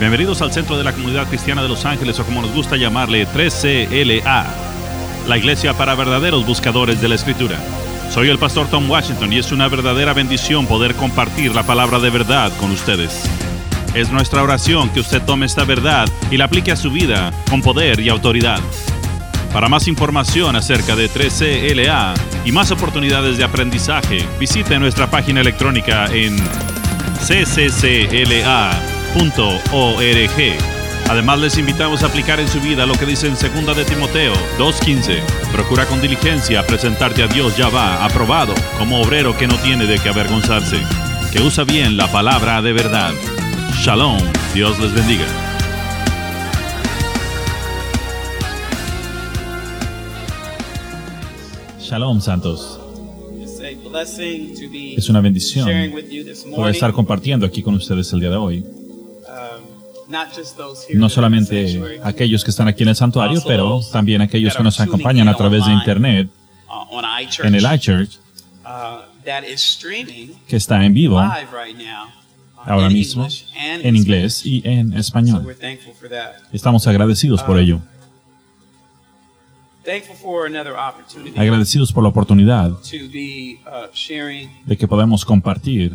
Bienvenidos al Centro de la Comunidad Cristiana de Los Ángeles, o como nos gusta llamarle, 3CLA, la iglesia para verdaderos buscadores de la Escritura. Soy el pastor Tom Washington y es una verdadera bendición poder compartir la palabra de verdad con ustedes. Es nuestra oración que usted tome esta verdad y la aplique a su vida con poder y autoridad. Para más información acerca de 3CLA y más oportunidades de aprendizaje, visite nuestra página electrónica en cccla.org. Además, les invitamos a aplicar en su vida lo que dice en 2 de Timoteo 2:15. Procura con diligencia presentarte a Dios Yahvá aprobado, como obrero que no tiene de qué avergonzarse, que usa bien la palabra de verdad. Shalom, Dios les bendiga. Shalom, santos. Es una bendición poder estar compartiendo aquí con ustedes el día de hoy. No solamente aquellos que están aquí en el santuario, pero también aquellos que nos acompañan a través de internet en el iChurch, que está en vivo ahora mismo en inglés y en español. Estamos agradecidos por ello. Agradecidos por la oportunidad de que podamos compartir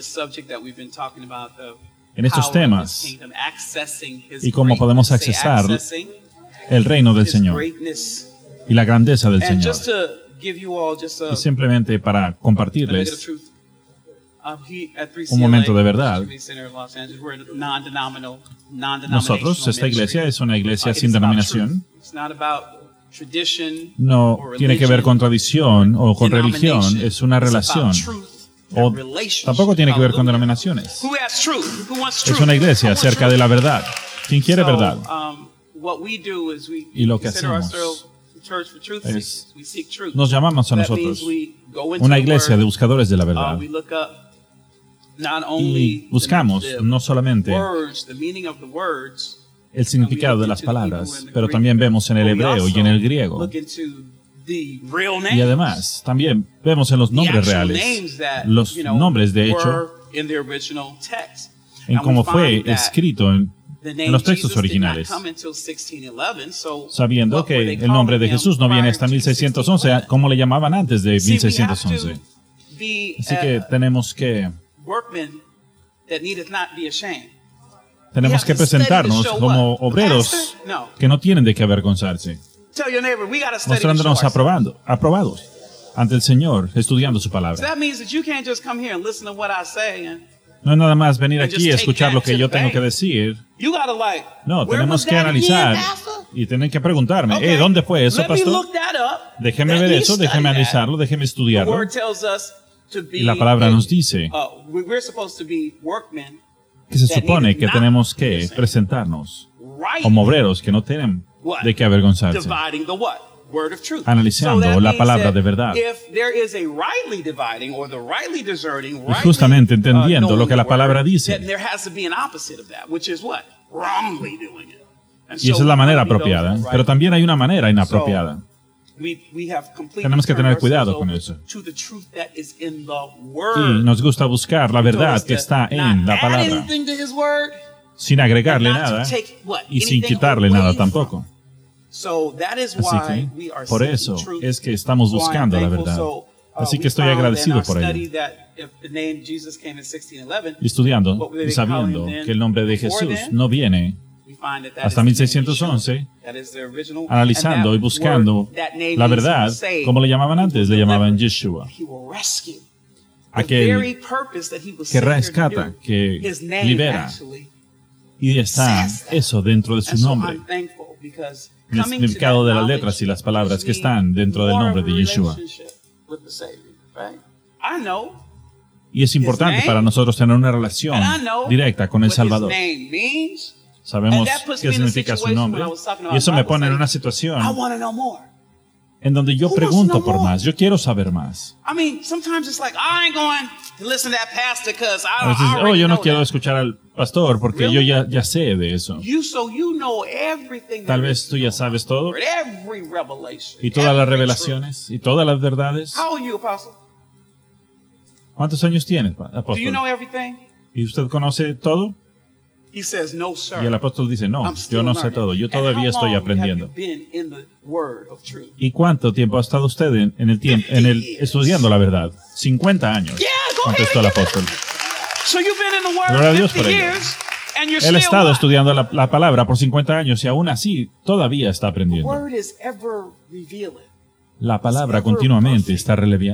en estos temas y cómo podemos accesar el reino del Señor y la grandeza del Señor. Y simplemente para compartirles un momento de verdad. Nosotros, esta iglesia es una iglesia sin denominación. No tiene que ver con tradición o con religión, es una relación. O tampoco tiene que ver con denominaciones. Es una iglesia acerca de la verdad. ¿Quién quiere verdad? Y lo que hacemos es, nos llamamos a nosotros una iglesia de buscadores de la verdad. Y buscamos no solamente el significado de las palabras, pero también vemos en el hebreo y en el griego. Y además, también vemos en los nombres reales, los nombres de hecho, en cómo fue escrito en los textos originales, sabiendo que el nombre de Jesús no viene hasta 1611, como le llamaban antes de 1611. Así que tenemos que presentarnos como obreros que no tienen de qué avergonzarse, mostrándonos aprobados ante el Señor, estudiando su palabra. No es nada más venir aquí y escuchar lo que yo tengo que decir. No, tenemos que analizar y tienen que preguntarme, ¿dónde fue eso, pastor? Déjeme ver eso, déjeme analizarlo, déjeme estudiarlo. Y la palabra nos dice que se supone que tenemos que presentarnos como obreros que no tienen de qué avergonzarse, analizando la palabra de verdad. Y justamente entendiendo lo que la palabra dice. Y esa es la manera apropiada, pero también hay una manera inapropiada. Tenemos que tener cuidado con eso. Y nos gusta buscar la verdad que está en la palabra, sin agregarle nada y sin quitarle nada tampoco. Así que, por eso es que estamos buscando la verdad. Así que estoy agradecido por ello. Y estudiando y sabiendo que el nombre de Jesús no viene hasta 1611, analizando y buscando la verdad, como le llamaban antes, le llamaban Yeshua. Aquel que rescata, que libera. Y está eso dentro de su nombre. El significado de las letras y las palabras que están dentro del nombre de Yeshua. Y es importante para nosotros tener una relación directa con el Salvador. Sabemos qué significa su nombre. Y eso me pone en una situación en donde yo pregunto por más. Yo quiero saber más. A veces, yo no quiero escuchar al pastor porque yo ya sé de eso. Tal vez tú ya sabes todo. Y todas las revelaciones y todas las verdades. ¿Cuántos años tienes, apóstol? ¿Y usted conoce todo? He says, no, sir. Y el apóstol dice, no, I'm still yo no sé learning. todo, yo And todavía how estoy long aprendiendo. have you been in the word of truth? ¿Y cuánto tiempo ha estado usted en el tiempo, estudiando la verdad? 50 años, Yeah, go ahead contestó el and give apóstol. So you've been in the word Gloria a Dios 50 por ello. years, and you're Él ha still estado what? estudiando la palabra por 50 años y aún así todavía está The aprendiendo. word is ever revealing. La palabra continuamente está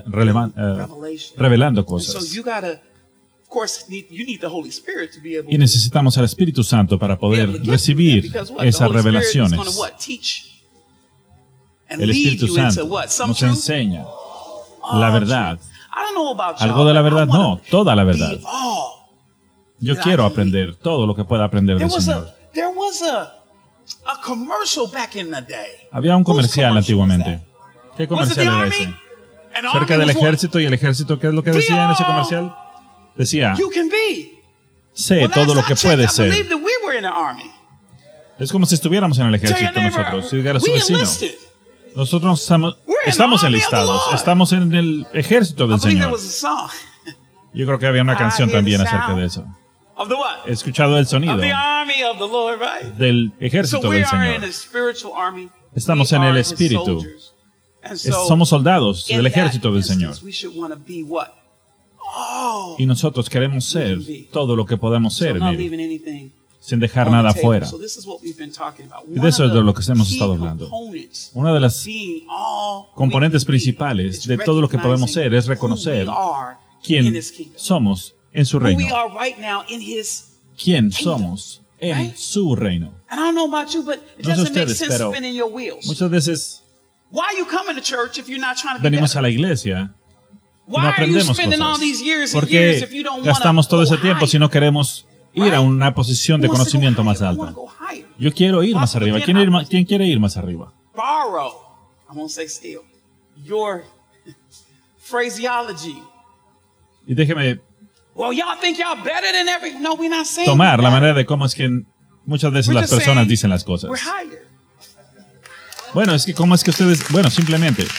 revelando And so cosas. you gotta, of course, you need the Holy Spirit to be able Y necesitamos al Espíritu Santo para to poder be able to get recibir because what? esas The Holy Spirit is revelaciones. gonna what? Teach and El lead Espíritu you into Santo what? Some nos truth? enseña Oh, la verdad. truth. I don't know about y'all, Algo de la but I verdad, wanna no, toda la verdad. be all. Yo quiero aprender todo lo que pueda aprender del Señor. There was a commercial back in the day. Había un Whose comercial commercial was antiguamente. that? ¿Qué Was it comercial the era Army? ese? And the Cerca Army del was what? ejército, y el ejército, ¿qué es lo que decía en ese comercial? Decía, You can be. sé Well, todo last lo I que checked, puedes I ser. believe that we were in the Army. Es como si estuviéramos en el Tell your ejército neighbor, nosotros. Y dígale a su we vecino, enlisted. nosotros We're in estamos the army of the enlistados, Lord. estamos en el ejército I del believe there Señor. was a song Yo creo que había una canción hear the también acerca sound de eso. of the what? He escuchado el Of sonido the army of the Lord, right? del So ejército we del are in Señor. a spiritual army. Estamos We en el are his espíritu. soldiers. And so Somos soldados in del that ejército del Señor. instance, we should want to be what? Oh, Y nosotros queremos ser todo lo que podamos so ser en not él, leaving anything sin dejar on the nada table. fuera. So this is what we've been talking about. Y de eso One es de of lo que hemos the estado key hablando. components Una de las being all componentes we can be principales is de todo lo que podemos ser es recognizing reconocer who we are in quién his kingdom. somos en su Who we reino. are right now in his. Quién somos en Right? su reino. And I don't know about you, but it No sé doesn't make ustedes, sense pero spinning your wheels. muchas veces Why are you coming to church if you're not trying to be venimos better? a la iglesia y Why no are you aprendemos spending all cosas. these years and ¿Por years qué if you don't want gastamos todo ese to tiempo si no queremos ir a una posición de conocimiento más alta? Yo quiero ir más arriba. ¿Quién quiere ir más arriba? Borrow, I won't say steal, your phraseology. Y déjeme Well, y'all think y'all better than every. No, we're not saying tomar la that. manera de cómo es que muchas veces We're las just personas saying dicen las cosas. We're higher, Bueno, es que cómo es que ustedes, bueno, simplemente right?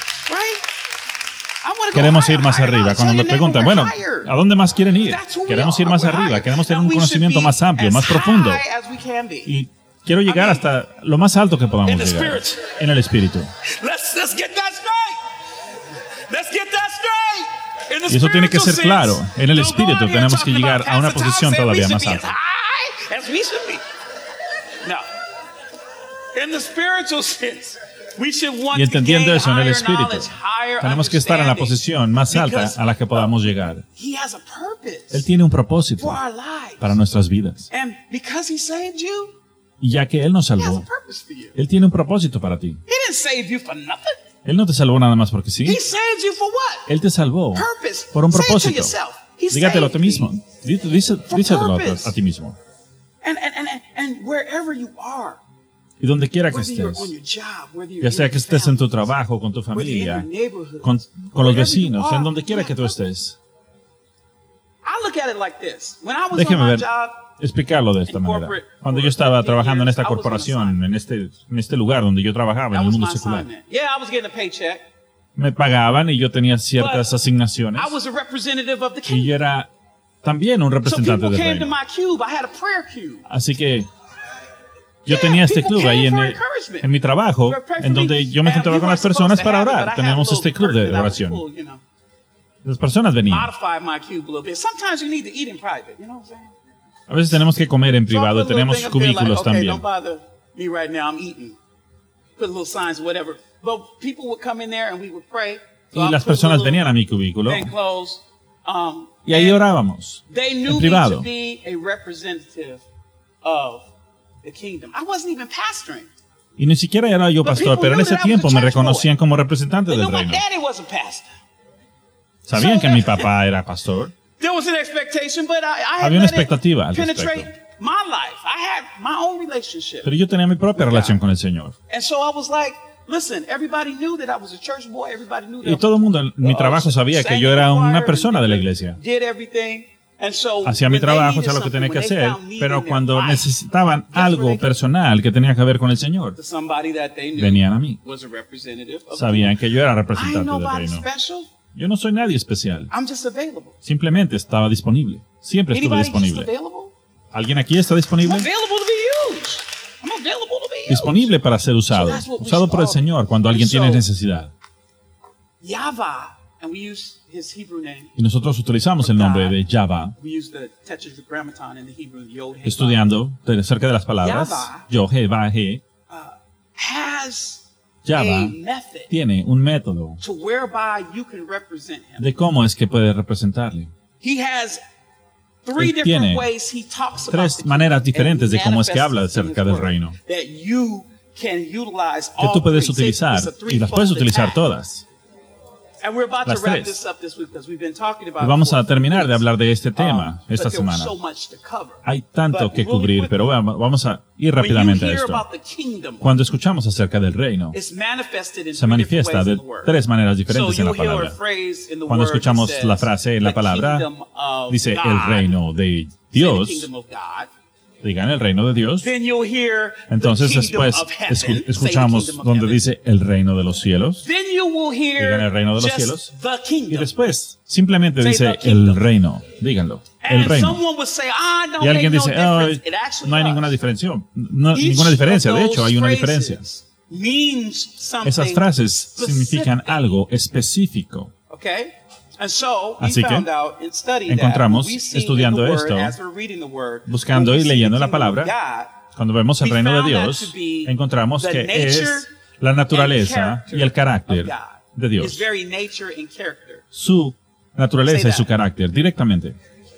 I wanna go queremos higher, ir más higher. arriba. Now, Cuando tell me your preguntan, neighbor, bueno, we're higher. ¿a dónde más quieren ir? That's who we Queremos are. ir más We're arriba, higher. queremos tener Now, un we should conocimiento be más amplio, as más profundo. high as we can be. Y quiero llegar hasta lo más alto que podamos In the llegar spirit. en el espíritu. Let's get that straight. Let's get that straight. In the Y eso tiene que ser spiritual claro. sense. En el Don't espíritu go out here tenemos que talking llegar about a una Pastor Tom posición said we todavía should más be as alta. high as we should be. No. In the spiritual sense, we should want Y entendiendo to gain eso en el higher espíritu, knowledge, higher tenemos que estar en la understanding, posición más alta because a la que podamos llegar. He has a purpose Él tiene un propósito for our lives. para nuestras vidas. And because he saved you, Y ya que Él nos he has a salvó, purpose for you. Él tiene un propósito para ti. He didn't save you for nothing. Él no te salvó nada más porque He sí. saved you for what? Él te salvó Purpose. por un Say it to propósito. yourself. He Dígatelo a ti saved mismo. me. Dísetelo purpose. a ti mismo. And wherever you are, Y donde quiera que whether you're estés, on your job, whether you're ya in sea your que estés en tu family, trabajo, con tu whether you're in familia, your neighborhood, con los wherever vecinos, you are, en donde quiera you que have tú purpose. estés. I look at it like this. When I was Déjeme on my ver, job, explicarlo de esta in manera. corporate Cuando yo for estaba 15 trabajando en years, esta I was on corporación, assignment. en este lugar donde yo trabajaba, en that el was mundo my secular, assignment. Yeah, I was getting a paycheck. me pagaban y yo tenía ciertas But asignaciones. I was a representative of the Y kingdom. yo era también un So representante people del came to reino. my cube. I had a prayer cube. Así que yo Yeah, tenía este people club ahí came for encouragement. en mi trabajo, They were praying en for donde me. yo me And juntaba you con las weren't personas supposed to para have it, orar. but I had Teníamos a little este club de perk that I would oración. pull, you know. Las personas venían. Modify my cube a little bit. Sometimes you need to eat in private. You know what I'm saying? A veces tenemos que comer en So I privado, put a little tenemos thing up there like, cubículos okay, también. don't bother me right now. I'm eating. Put little signs, whatever. But people would come in there and we would pray. So Y I las put a personas little venían a mi cubículo thing closed. y ahí and orábamos. They knew en me privado. to be a representative of the kingdom. I wasn't even pastoring. Y ni siquiera era yo pastor, pero en ese tiempo me reconocían como representante They del knew my reino. daddy was a pastor. Sabían que mi papá era pastor. There was an expectation, but I had Había una let it expectativa al penetrate respecto. my life. I had my own relationship. Pero yo tenía mi propia relación con el Señor. And so I was like, listen, everybody knew that I was a church boy. Everybody knew that Y todo el mundo en mi trabajo sabía que yo era una persona de la iglesia. Did everything. And so Hacía mi when they trabajo, needed hacía lo que tenía que something, when hacer, they found need pero in their cuando life, necesitaban guess where algo they go? personal que tenía que ver con el Señor, To somebody that they knew venían a mí. was a representative of Sabían que yo era I ain't representante del nobody reino. special. Yo no soy nadie especial. I'm just available. Simplemente estaba disponible. Siempre estuve Anybody just disponible. available? ¿Alguien aquí está disponible? Available to be used. I'm available to be used. Disponible para ser usado. Usado por el Señor cuando alguien tiene necesidad. Yahweh, and we use his Hebrew name. Y nosotros utilizamos el nombre de Yahweh, We use the tetragrammaton in the Hebrew, Yod He estudiando acerca de las palabras Yod-Heh-Vah-He. has a Yahweh method tiene un método to whereby you can represent him. de cómo es que puede representarle. He has three Él tiene different ways he talks about tres the maneras kingdom diferentes de and cómo es que habla manifests in acerca his del word reino, that you can utilize que all tú puedes three. utilizar It's a y las puedes threefold utilizar attack. todas. And we're about Las to wrap tres. this up this week because we've been talking about Y vamos it for a terminar de weeks. hablar de este tema esta But there was semana. so much to cover. Hay tanto But que really cubrir, quickly, pero vamos a ir when you rápidamente a hear esto. about the kingdom, Cuando escuchamos acerca del reino, it's manifested in se three manifiesta different de ways in the word. tres maneras So diferentes en la you'll hear a palabra. phrase in the Cuando word that escuchamos says, la frase en la "The palabra, kingdom of dice el God." reino de Say, "The Dios, kingdom of God." digan el reino de Dios. Then you'll hear Entonces the kingdom después of heaven. Say the escuchamos kingdom of donde heaven. dice el reino de los cielos. Then you will hear Digan el reino de los just cielos. the Y kingdom. después simplemente Say dice the kingdom. el reino. Díganlo. El And reino. someone would say, don't Y alguien make no dice, difference. It actually no hay does. ninguna diferencia. Each Ninguna diferencia. of De hecho, hay una those diferencia. phrases means something Esas frases specific. significan algo específico. Okay? And so we Así que found out in studying encontramos, that, when we see estudiando in the esto, word, as we're reading the word, buscando when we y see leyendo the la kingdom of palabra, God, cuando vemos el we reino de found that Dios, to be encontramos the que nature es la naturaleza y el carácter de His Dios. very nature and character. Su naturaleza Say y su that. carácter, directamente.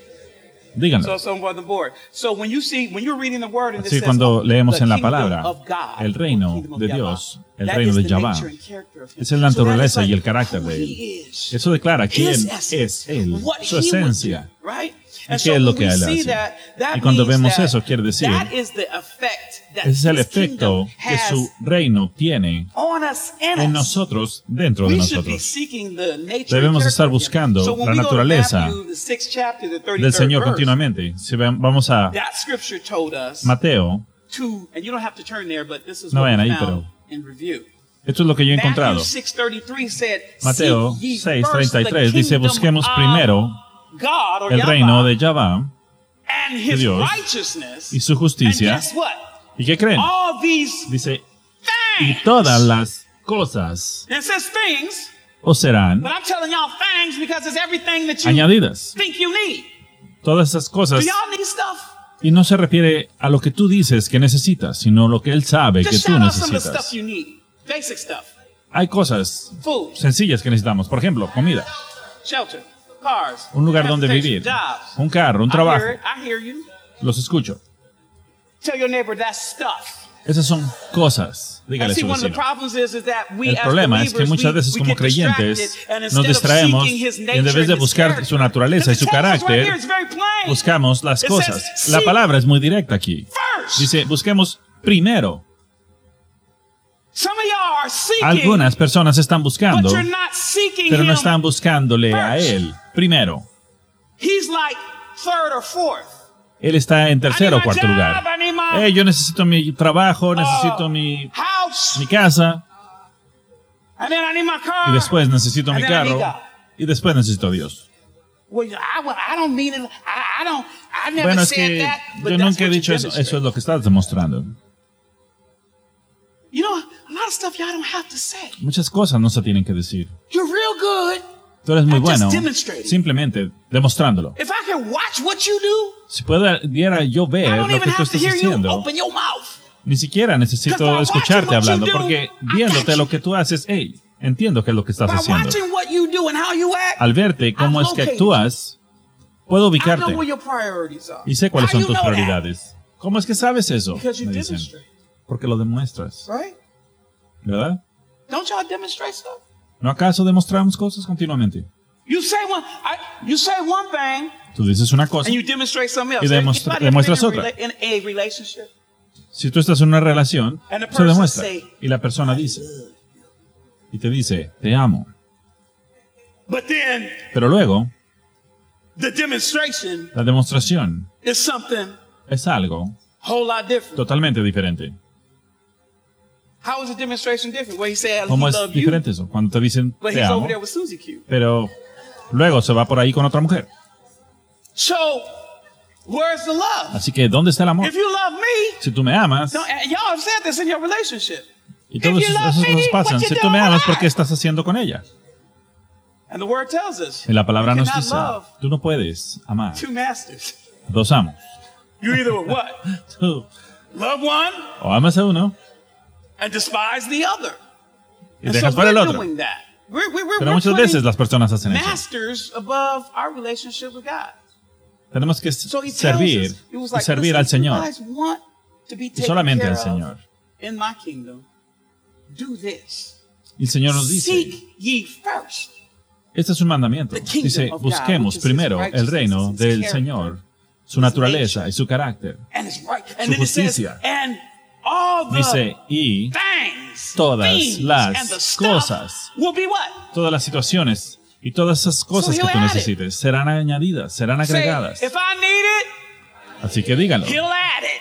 Díganlo. So someone on the board. So when you're reading the word and it Así says, cuando leemos the en la kingdom palabra of God, el reino kingdom of de Yahweh, Dios, el that reino is de the Yahweh, nature and character of him. esa es la So that naturaleza is y el like carácter who de he él. is. Eso declara quién His essence, es él, what su he would esencia. do, right? ¿Y And qué so es lo when que we él see hace? that Y cuando means vemos that eso, quiere decir, that is the effect that ese es el his efecto kingdom que has su reino tiene on us, in en us. nosotros, dentro de We should be nosotros. seeking the nature Debemos and estar character of him. buscando So when la we go to naturaleza Matthew, the 6th chapter, the 33rd del Señor verse, continuamente. Si vamos a that scripture told us Mateo, to, and you don't have to turn there, but this is No what vayan we ahí, found pero in review. esto es lo que yo he Matthew encontrado. 6:33 said, Mateo "Seek ye first 6:33 the dice, kingdom busquemos of primero God, or el Yahweh, reino de Yahweh and his Dios righteousness, y su and justicia. guess what? ¿Y qué creen? All these Dice, y things. todas las cosas And it says things, os serán but I'm telling y'all things because it's everything that you añadidas. think you need. Todas esas Do cosas. y'all need stuff? Y no se refiere a lo que tú dices que necesitas, sino lo que Él sabe que Just tú shout out some of the stuff necesitas. you need. Basic stuff. Hay cosas Food, sencillas que necesitamos. Por ejemplo, comida, shelter, cars, un lugar donde transportation, vivir, jobs. un carro, un I trabajo. hear it. I hear you. Los escucho. Tell your neighbor that's stuff. Esas son cosas. Dígale And a see, su one of the vecino. problems is that we El as problema es que believers, muchas veces we como get distracted, creyentes and nos instead of distraemos seeking his y en nature vez de and his buscar character, su naturaleza y the su text right here carácter, is very plain. buscamos las It cosas. says, La seek palabra es muy directa aquí. first. Dice, busquemos primero. Some of y'all are seeking, Algunas personas están buscando, but you're not seeking pero no him. están buscándole a first. Él primero. He's like third or fourth. Él está en tercero o I need my cuarto job, lugar. I need my Yo necesito mi trabajo, necesito mi house, casa, and then I need my car. y después necesito mi And then I need carro, God. y después necesito a Dios. Well, I don't mean it. I never Bueno, es said que that. But yo that's nunca he what you dicho eso. demonstrate. Eso es lo que estás demostrando. You know, a lot of stuff y'all don't have to say. Muchas cosas no se tienen que decir. You're real good. Tú eres muy I'm just bueno demonstrating. simplemente demostrándolo. If I can watch what you do, Si pudiera yo I ver don't lo even que tú have to estás hear you haciendo, open your mouth. ni siquiera necesito Because by escucharte watching what hablando, you do, porque I got viéndote you. lo que tú haces, hey, entiendo qué es lo que estás By haciendo. watching what you do and how you act, Al verte cómo I've es que located actúas, puedo I ubicarte know where your priorities are. y sé cuáles How son you tus know that? prioridades. ¿Cómo es que sabes eso? Because you Me dicen. demonstrate, Porque lo demuestras, right? ¿verdad? Don't y'all demonstrate stuff? ¿No acaso demostramos cosas continuamente? You say one thing Tú dices una cosa, and you demonstrate something else. Y Anybody demuestras ever been otra. in a relationship? si tú estás en una relación, And the se person demuestra. say, Y la persona dice, y te dice, te amo. But then Pero luego, the demonstration la demostración is something es algo a whole lot different. totalmente diferente. How is the demonstration different? Where he said ¿Cómo he es loved you, diferente eso? Cuando te dicen, but te he's amo, over there with Susie Q. pero luego se va por ahí con otra mujer. So Where's the love? Así que, ¿dónde está el amor? If you love me, Si tú me amas, y'all have said this in your relationship. y todas If you love esas me, cosas pasan, what you si tú doing me amas, with ¿por qué that? estás haciendo con ella? And the word tells us Y la palabra you nos cannot dice, love tú no puedes amar two masters. dos amos. You either what? Tú Love one o amas a uno and despise the other. y And dejas so fuera el we're otro. doing that. We're Pero muchas putting veces las personas hacen eso. masters above our relationship with God. Tenemos que So he tells servir us, he was y like, servir listen, al if Señor you guys want to be y taken solamente care al of Señor. in my kingdom, do this. Y el Señor nos dice, Seek ye first. este es un mandamiento. The kingdom Dice, of God, busquemos which is primero his el reino righteousness, his del character, Señor, su his naturaleza nature. y su carácter. And it's right. And Su then it says, justicia. and all the Dice, y things, todas things, las and the stuff cosas. will be what? todas las situaciones y todas esas cosas So que he'll tú add it. necesites serán añadidas, serán Say, agregadas. if I need Así que díganlo. it, he'll add it.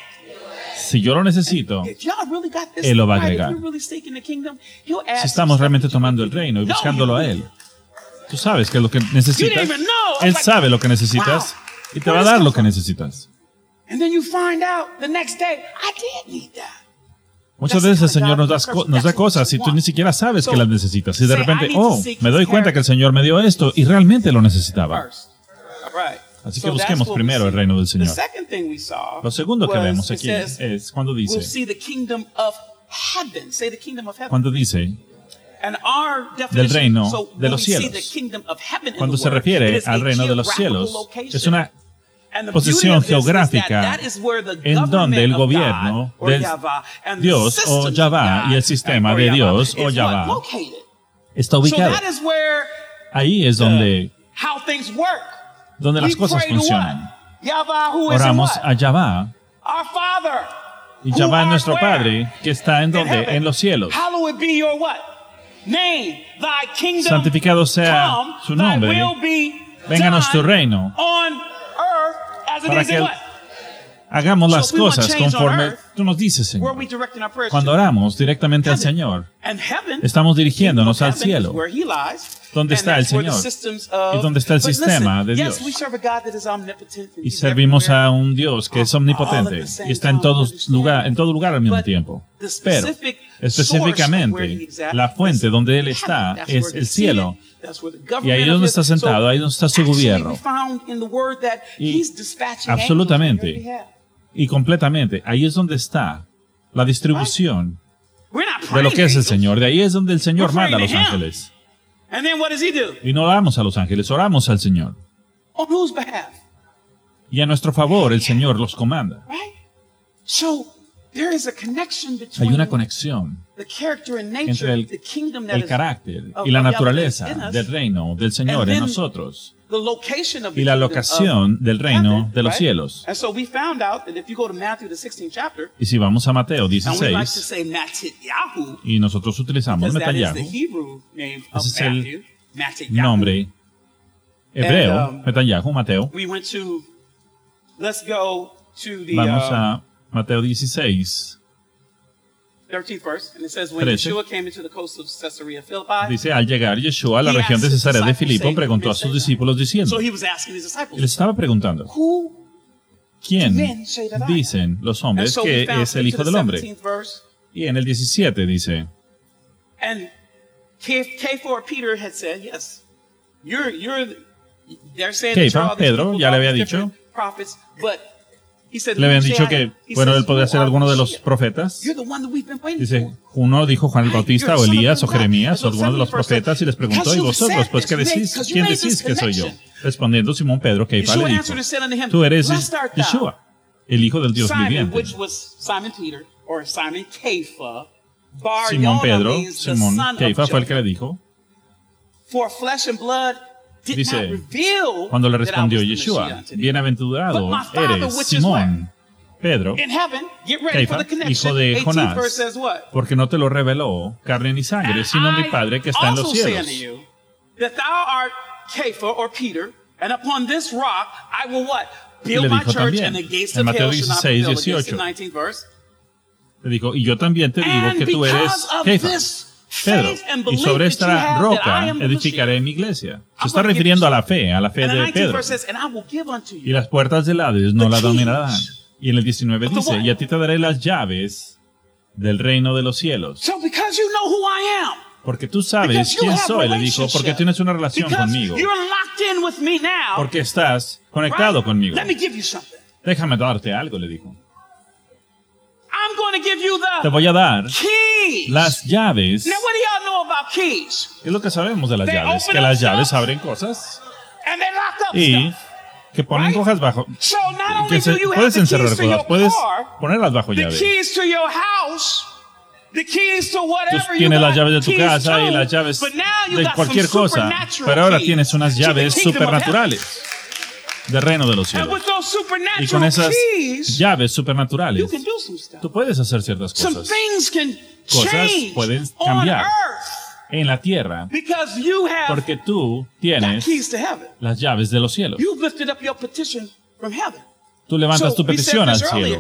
Si yo lo necesito, If y'all really got this Él lo va a right, agregar. if you're really seeking the kingdom, he'll add si some estamos stuff realmente that you tomando el really reino y know buscándolo you a need. Él, tú sabes que es lo que You necesitas. didn't even know. Él Like, sabe lo que necesitas wow, y te where va a does dar this lo come que from? necesitas. And then you find out the next day, I did need that. Muchas That's veces el the kind Señor of nos God da, nos da that's what cosas y you tú want. ni siquiera sabes So, que las necesitas. Y de say, repente, I need to oh, seek me doy His cuenta que el character Señor me dio esto y realmente lo necesitaba. First. Right. Así So que busquemos that's what primero we el see. reino del The Señor. second thing we saw Lo segundo que was, vemos it aquí says, es cuando we'll dice, see the kingdom of heaven. Say the kingdom of heaven. cuando dice, And our del definition, reino so de when los we see cielos. the kingdom of heaven in Cuando the se word, refiere it is al a reino de los geographical cielos, location. es una And the posición beauty of this is geográfica that is where the en donde el government of gobierno God, or de Yahweh, and the Dios o systems of Yahveh God, y el sistema or de Yahweh, Dios is o what? Yahveh Located. está So ubicado. that is where Ahí es donde how things work. las We cosas pray to funcionan. what? Yahweh, who is in Oramos what? a Yahveh Our Father. y who Yahveh es art nuestro where? Padre que está en In donde, heaven. en los cielos. Hallowed be your what? Name. Thy kingdom Santificado sea come, su thy nombre. will be Vénganos tu done reino. on earth as it Para is que in what? hagamos las So if we want cosas change on conforme earth, tú nos dices, Where Señor. are we directing our prayers Cuando to? oramos directamente al Heaven. Señor, And heaven, estamos dirigiéndonos al kingdom of heaven cielo, is where he lies, donde and está el that's where the Señor, systems of- y donde está el But sistema listen, de yes, Dios. we serve a God that is omnipotent and y he's servimos everywhere. a un Dios que es omnipotente y está en todo lugar al mismo tiempo. Pero específicamente la fuente donde Él está es el cielo. Y ahí es donde está sentado, ahí es donde está su gobierno. Y absolutamente y completamente, ahí es donde está la distribución de lo que es el Señor. De ahí es donde el Señor manda a los ángeles. And then what does he do? Y no oramos a los ángeles, oramos al Señor. On whose behalf? Y a nuestro favor el Señor los comanda. Right? So there is a connection Hay between una conexión the character and nature entre of the kingdom that el is carácter of y la Yahweh naturaleza in us, del reino del Señor and en then nosotros the location of the y la kingdom locación of del reino heaven, de los right? cielos. And so we found out that if you go to Matthew the 16th chapter, Y si vamos a Mateo and we like to 16, say Matityahu, y nosotros utilizamos because that is the Netanyahu, Hebrew name of ese es el Matthew, Matityahu. nombre hebreo, And, Netanyahu, Mateo. We went to, let's go to the Vamos a Mateo 16. 13th verse, and it says, when 13. Yeshua came into the coast of Caesarea Philippi, Dice, al llegar Yeshua a la región de Cesarea de Filipo, preguntó a sus discípulos diciendo, so he was asking his disciples, y les estaba preguntando, who ¿quién men say that I am? dicen los And hombres so we que found es el into Hijo the del Hombre? 17th verse, Y en el 17 dice, and K4 Peter had said, yes, they're saying that Kefa, you're all these Pedro, people, ya le all había these dicho, different prophets, but he said, le habían "Who say dicho I que, am?" He bueno, says, él podía "You ser are alguno de the los Mashiach. profetas. You're the one that we've been waiting Dice, for." uno dijo Juan el Bautista o You're the son of Elías o God. Jeremías o And so alguno de los 17th verse profetas y les preguntó, because ¿y you vosotros? said Pues, this, ¿quién you made decís this que soy yo? connection. Respondiendo Simón Pedro, Kefa le Yeshua dijo, answered and said unto him, tú eres "Blessed art thou, Yeshua, el Hijo del Dios Simon, viviente. which was Simon Peter, or Simon Kepha, Bar Simón Yona Pedro, means the Simón son of Kefa fue el Joseph. que le dijo, For flesh and blood did Dice, not reveal cuando le that I respondió was the Yeshua, Messiah unto thee. bienaventurado But my Father, eres, which is Simón, Pedro, In heaven, get ready for Kefa, the connection. hijo de 18th Jonás, verse says what? porque no te lo reveló carne ni sangre, And sino mi I Padre que está en los also say unto cielos. you that thou art Kepha or Peter, and upon this rock I will what? Build le my dijo church, también, and the gates en of Mateo hell shall not 16, prevail against it. 18. 19th verse. Le dijo, y yo también te digo And que tú eres because of Kefa. this Pedro, y sobre esta roca edificaré mi iglesia. Se está refiriendo a la fe de Pedro. Y las puertas del Hades no la dominarán. Y en el 19 dice, y a ti te daré las llaves del reino de los cielos. Porque tú sabes quién soy, le dijo, porque tienes una relación conmigo. Porque estás conectado conmigo. Déjame darte algo, le dijo. Te voy a dar las llaves. ¿Qué es lo que sabemos de las llaves? Que las llaves abren cosas y que ponen cosas bajo. Que puedes encerrar cosas, puedes ponerlas bajo llave. Tú tienes las llaves de tu casa y las llaves de cualquier cosa, pero ahora tienes unas llaves supernaturales del reino de los cielos. Y con esas llaves supernaturales, tú puedes hacer ciertas cosas. Cosas pueden cambiar en la tierra porque tú tienes las llaves de los cielos. Tú levantas tu petición al cielo.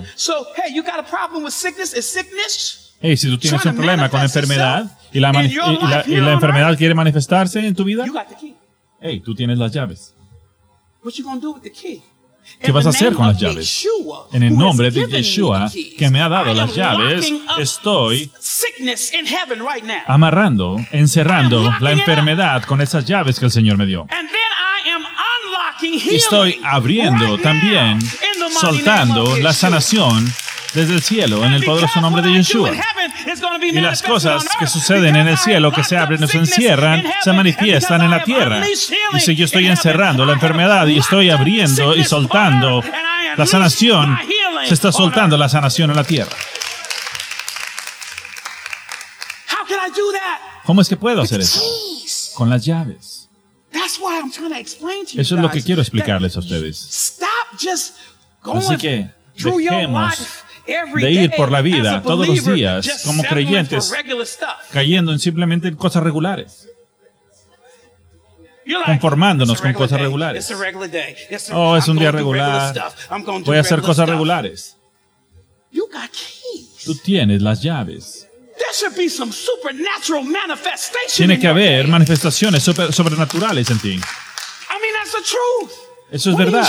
Hey, si tú tienes un problema con enfermedad y la enfermedad quiere manifestarse en tu vida, hey, tú tienes las llaves. ¿Qué vas a hacer con las llaves? En el nombre de Yeshua, que me ha dado las llaves, estoy amarrando, encerrando la enfermedad con esas llaves que el Señor me dio. Y estoy abriendo también, soltando la sanación desde el cielo, en el poderoso nombre de Yeshua. Y las cosas que suceden en el cielo, que se abren o se encierran, se manifiestan en la tierra. Y si yo estoy encerrando la enfermedad y estoy abriendo y soltando la sanación, se está soltando la sanación en la tierra. ¿Cómo es que puedo hacer eso? Con las llaves. Eso es lo que quiero explicarles a ustedes. Así que dejemos de ir por la vida todos los días como creyentes, cayendo en simplemente en cosas regulares, conformándonos con cosas regulares. Oh, es un día regular, voy a hacer cosas regulares. Tú tienes las llaves. Tiene que haber manifestaciones sobrenaturales en ti. Eso es verdad.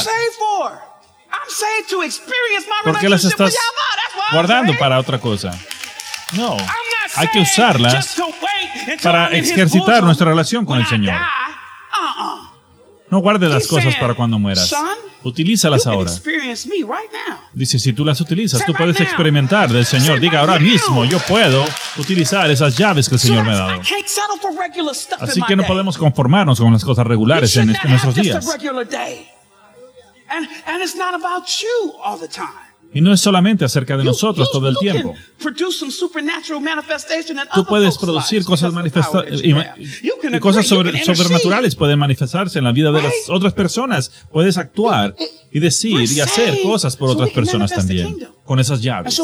¿Por qué las estás guardando para otra cosa? No, hay que usarlas para ejercitar nuestra relación con el Señor. No guardes las cosas para cuando mueras. Utilízalas ahora. Dice, si tú las utilizas, tú puedes experimentar del Señor. Diga, ahora mismo yo puedo utilizar esas llaves que el Señor me ha dado. Así que no podemos conformarnos con las cosas regulares en nuestros días. Y no es solamente acerca de nosotros todo el tiempo. Tú puedes producir cosas y cosas sobrenaturales pueden manifestarse en la vida de las otras personas. Puedes actuar y decir y hacer cosas por otras personas también con esas llaves.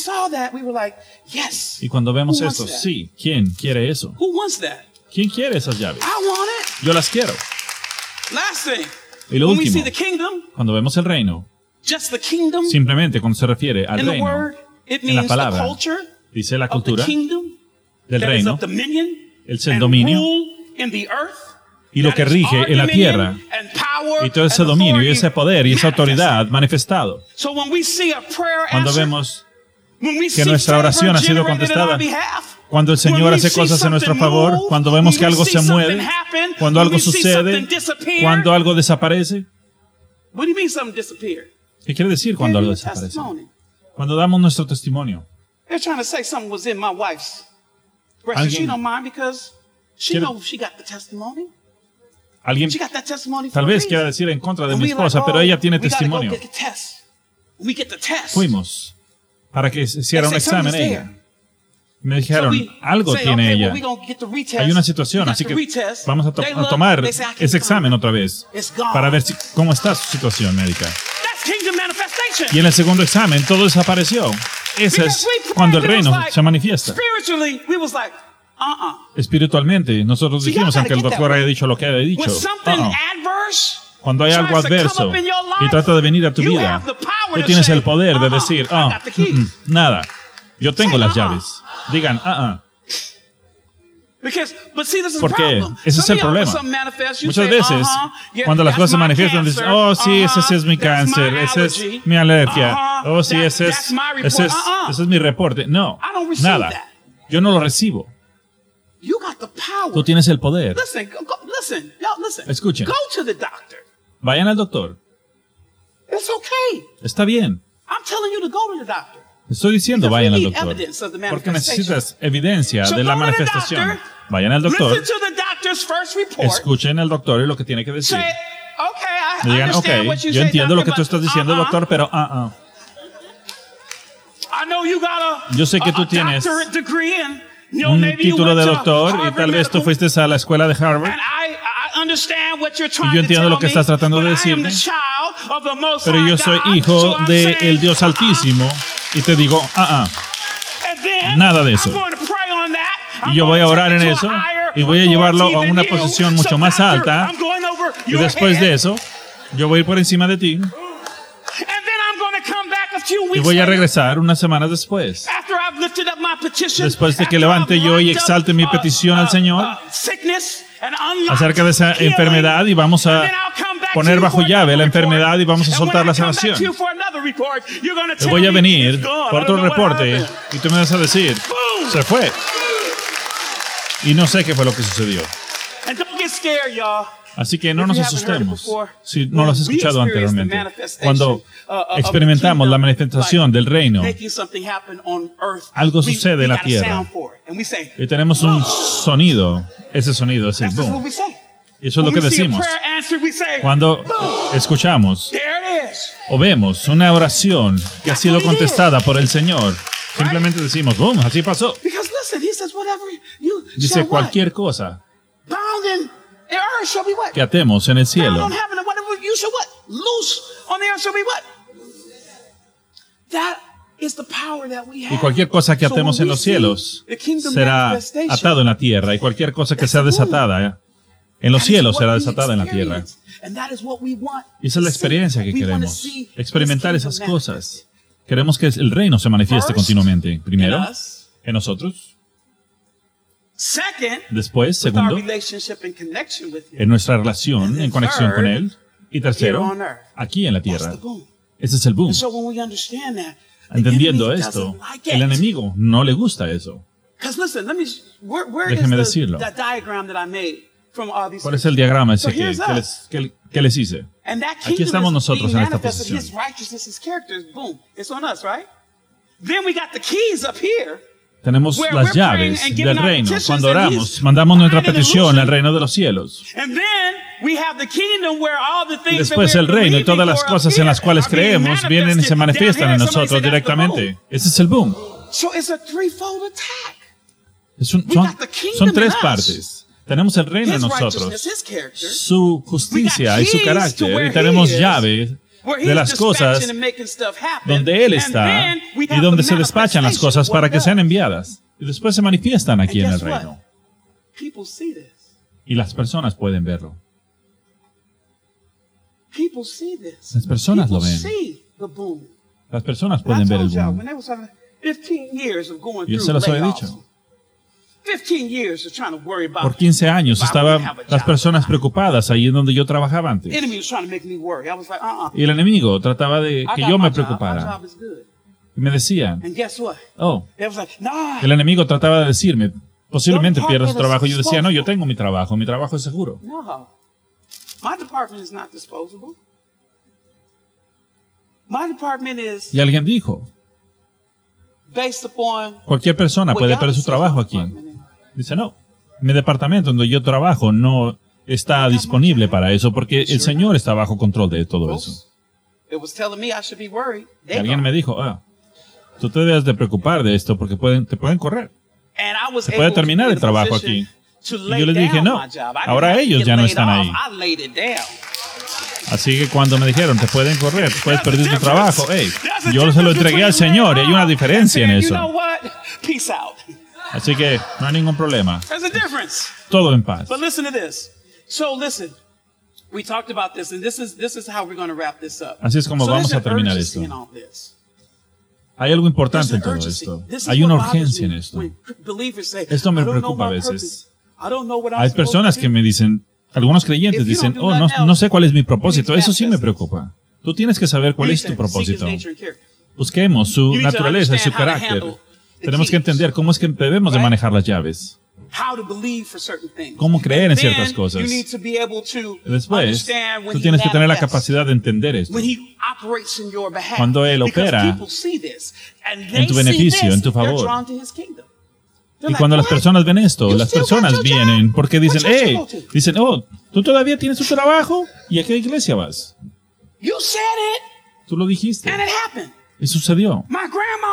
Y cuando vemos esto, sí, ¿quién quiere eso? ¿Quién quiere esas llaves? Yo las quiero. Y lo último, cuando vemos el reino, simplemente cuando se refiere al reino, en la palabra, dice la cultura del reino, es el dominio y lo que rige en la tierra, y todo ese dominio y ese poder y esa autoridad manifestado. Cuando vemos que nuestra oración ha sido contestada, cuando el Señor hace cosas en nuestro favor, cuando vemos que algo se mueve, cuando algo sucede, cuando algo desaparece. ¿Qué quiere decir cuando algo desaparece? Cuando damos nuestro testimonio. Alguien tal vez quiera decir en contra de mi esposa, pero ella tiene testimonio. Fuimos para que se hiciera un examen ella. Me dijeron, algo tiene ella. Hay una situación, así que vamos a tomar ese examen otra vez para ver cómo está su situación médica. Y en el segundo examen todo desapareció. Ese es cuando el reino se manifiesta. Espiritualmente, nosotros dijimos, aunque el doctor haya dicho lo que haya dicho, cuando hay algo adverso y trata de venir a tu vida, tú tienes el poder de decir, nada, yo tengo las llaves. Digan, But see, this is ¿Por the qué? problem. Ese es Some el of y'all, when problema. something manifests, you Muchas say, veces, yeah, cuando las that's cosas se my manifiestan, dices, cancer, oh, sí, ese es mi that's cáncer, my ese es allergy, mi alergia, oh, sí, that- ese that's es, my report. ese es mi reporte. No, I don't receive nada. that. Yo no lo recibo. You got the power. Tú tienes el poder. Listen, listen, y'all, listen. Escuchen. Go to the doctor. Vayan al doctor. It's okay. Está bien. I'm telling you to go to the doctor. Estoy diciendo, Because we vayan al need doctor. evidence of the Porque manifestation. necesitas evidencia So de la go to the manifestación. doctor, Vayan al doctor. Listen to the doctor's first report. Escuchen al doctor y lo que tiene que decir. Say, okay, I Me digan, ok, understand what you yo say, entiendo lo que doctor, tú estás but, diciendo, doctor, pero I know you got Yo sé que tú a tienes doctorate degree and, you know, un maybe you título went de to doctor y Harvard tal vez tú Medical, fuiste a la escuela de Harvard. and I understand what you're Y trying yo entiendo to lo que tell estás tratando de me, but I am decirme. the child of the Most Pero High yo soy God, hijo so I'm del saying, Dios Altísimo y te digo, and then nada de eso. I'm going to pray on that. I'm Y yo voy a going to orar take en it to eso a higher y voy a llevarlo a authority una than you. posición mucho So más doctor, alta. I'm going over Y your después head, de eso, yo voy a ir por encima de ti and then I'm going to come back a few y weeks voy a later, regresar unas semanas después. after I've lifted up my petition, Después de que after levante I've yo y locked up, exalte mi petición al Señor sickness and unlocked acerca de esa healing, enfermedad y vamos and a then I'll come back poner to you bajo for llave another la report. enfermedad y vamos a And soltar when la I come back sanación. to you for another report, you're gonna Te tell voy a me venir it's gone. por I otro don't know what reporte happened. y tú me vas a decir, Boom. se fue. Y no sé qué fue lo que sucedió. And don't get scared, y'all. Así que no If nos you haven't heard it asustemos before, si no lo has when we escuchado experience the anteriormente. manifestation, Cuando of the experimentamos la kingdom, manifestación del reino, making something happen on earth, algo we sucede en la got a tierra. sound for it. And we say, y tenemos un sonido, ese sonido es el that's just what boom. we say. Y eso es lo When que we see a decimos. prayer answered, we say, Cuando boom, escuchamos there it is. o vemos una oración que ha sido contestada por el Señor, simplemente decimos, boom, así pasó. Because listen, he says, whatever you Dice, shall what? cualquier cosa Bound in the earth shall be what? que atemos en el Bound cielo on heaven, and whatever you shall what? Loose on the earth shall be what? That is the power that we have. y cualquier cosa que So atemos when en we los see cielos the kingdom será manifestation, atado en la tierra y cualquier cosa que that's sea the boom. desatada en los that is cielos what será we desatada en la tierra. experience. And that is what we want Y esa es la to see. experiencia que We wanna queremos, see experimentar this esas kingdom cosas. Queremos que el reino se manifieste First, continuamente. Primero, in us. en nosotros. Second, Después, with our segundo, relationship and connection with you. en nuestra relación, en conexión con Él. Y tercero, Here on earth. aquí en la That's tierra. the boom. Ese es el boom. And so when we understand that, the Entendiendo enemy esto, doesn't like el it. enemigo no le gusta eso. Because listen, where Déjeme is decirlo. that diagram that I made from all these ¿Cuál es el diagrama ese So here's us. que les hice? And that Aquí kingdom estamos is nosotros being en esta manifested, posición. his righteousness, his character, boom, it's on us, right? Then we got the keys up here. Tenemos Where las we're praying llaves and del giving our reino. petitions Cuando and oramos, he's mandamos nuestra binding and petición al loosing. reino de los cielos. And then we have the kingdom where all the Y things después that el we're reino y todas believing las for cosas up en las here cuales are being creemos vienen y se manifested manifiestan en down here. Somebody nosotros say that's the directamente. boom. Ese es el boom. So it's a threefold attack. Son got the kingdom son in tres us. partes. Tenemos el reino en His nosotros, righteousness, his character. su justicia y su keys to carácter, where y tenemos he is, llave Where de he's las cosas dispatching and making stuff happen. donde Él And está then we y have donde the se despachan las manifestation cosas of para what que sean does. enviadas. Y después se manifiestan aquí And en el guess what? reino. People see this. Y las personas pueden verlo. People see this. Las personas lo People ven. see the boom. Las personas I pueden ver el told y'all, boom. when they was having 15 years of going Yo through se los había layoffs, dicho. 15 years of trying to worry about Por 15 años if I wouldn't estaban have a las job. personas preocupadas ahí en donde yo trabajaba The antes. enemy was trying to make me worry. I was like, Y el enemigo trataba de I que got yo my me job. My preocupara. job is good. Y me decían, And guess what? oh, They was like, nah. el enemigo trataba de decirme, posiblemente pierdas tu trabajo. Yo decía, no, yo tengo mi trabajo es seguro. No. My department is not disposable. My department is Y alguien dijo, based upon cualquier persona what puede God perder su says trabajo my aquí. department is. Dice, no, mi departamento donde yo trabajo no está disponible para eso porque el Señor está bajo control de todo eso. It was telling me I should be worried. Y They alguien gone. me dijo, tú te debes de preocupar de esto porque te pueden correr. And I was Se puede able to terminar be el in a trabajo position aquí. to Y lay yo le dije, down no, my job. I didn't ahora have to ellos get ya no laid están off. ahí. I laid it down. Así que cuando me dijeron, te pueden correr, puedes There's a perder tu difference. trabajo, There's a yo se lo difference entregué al between Señor y laying hay una off diferencia en and saying, eso. You know what? Peace out. Así que no hay ningún problema. There's a difference. Todo en paz. But listen to this. So listen, we talked about this, and this is how we're going to wrap this up. Así es como So vamos there's a terminar an esto. urgency in all this. Hay algo importante There's en an todo urgency. esto. This is Hay una what bothers urgencia en me esto. when believers say, Esto me "I don't know preocupa a my veces. purpose." I don't know what I'm Hay supposed personas to que do. me dicen, algunos creyentes dicen, oh, no sé cuál es mi propósito. Eso sí me preocupa. Tú tienes que saber cuál es tu propósito. Busquemos su naturaleza y su carácter. Tenemos que entender cómo es que debemos de manejar las llaves. Cómo creer en ciertas cosas. Después, tú tienes que tener la capacidad de entender esto. Cuando Él opera en tu beneficio, en tu favor. Y cuando las personas ven esto, las personas vienen porque dicen, oh, ¿tú todavía tienes tu trabajo? ¿Y a qué iglesia vas? Tú lo dijiste. Y sucedió. Mi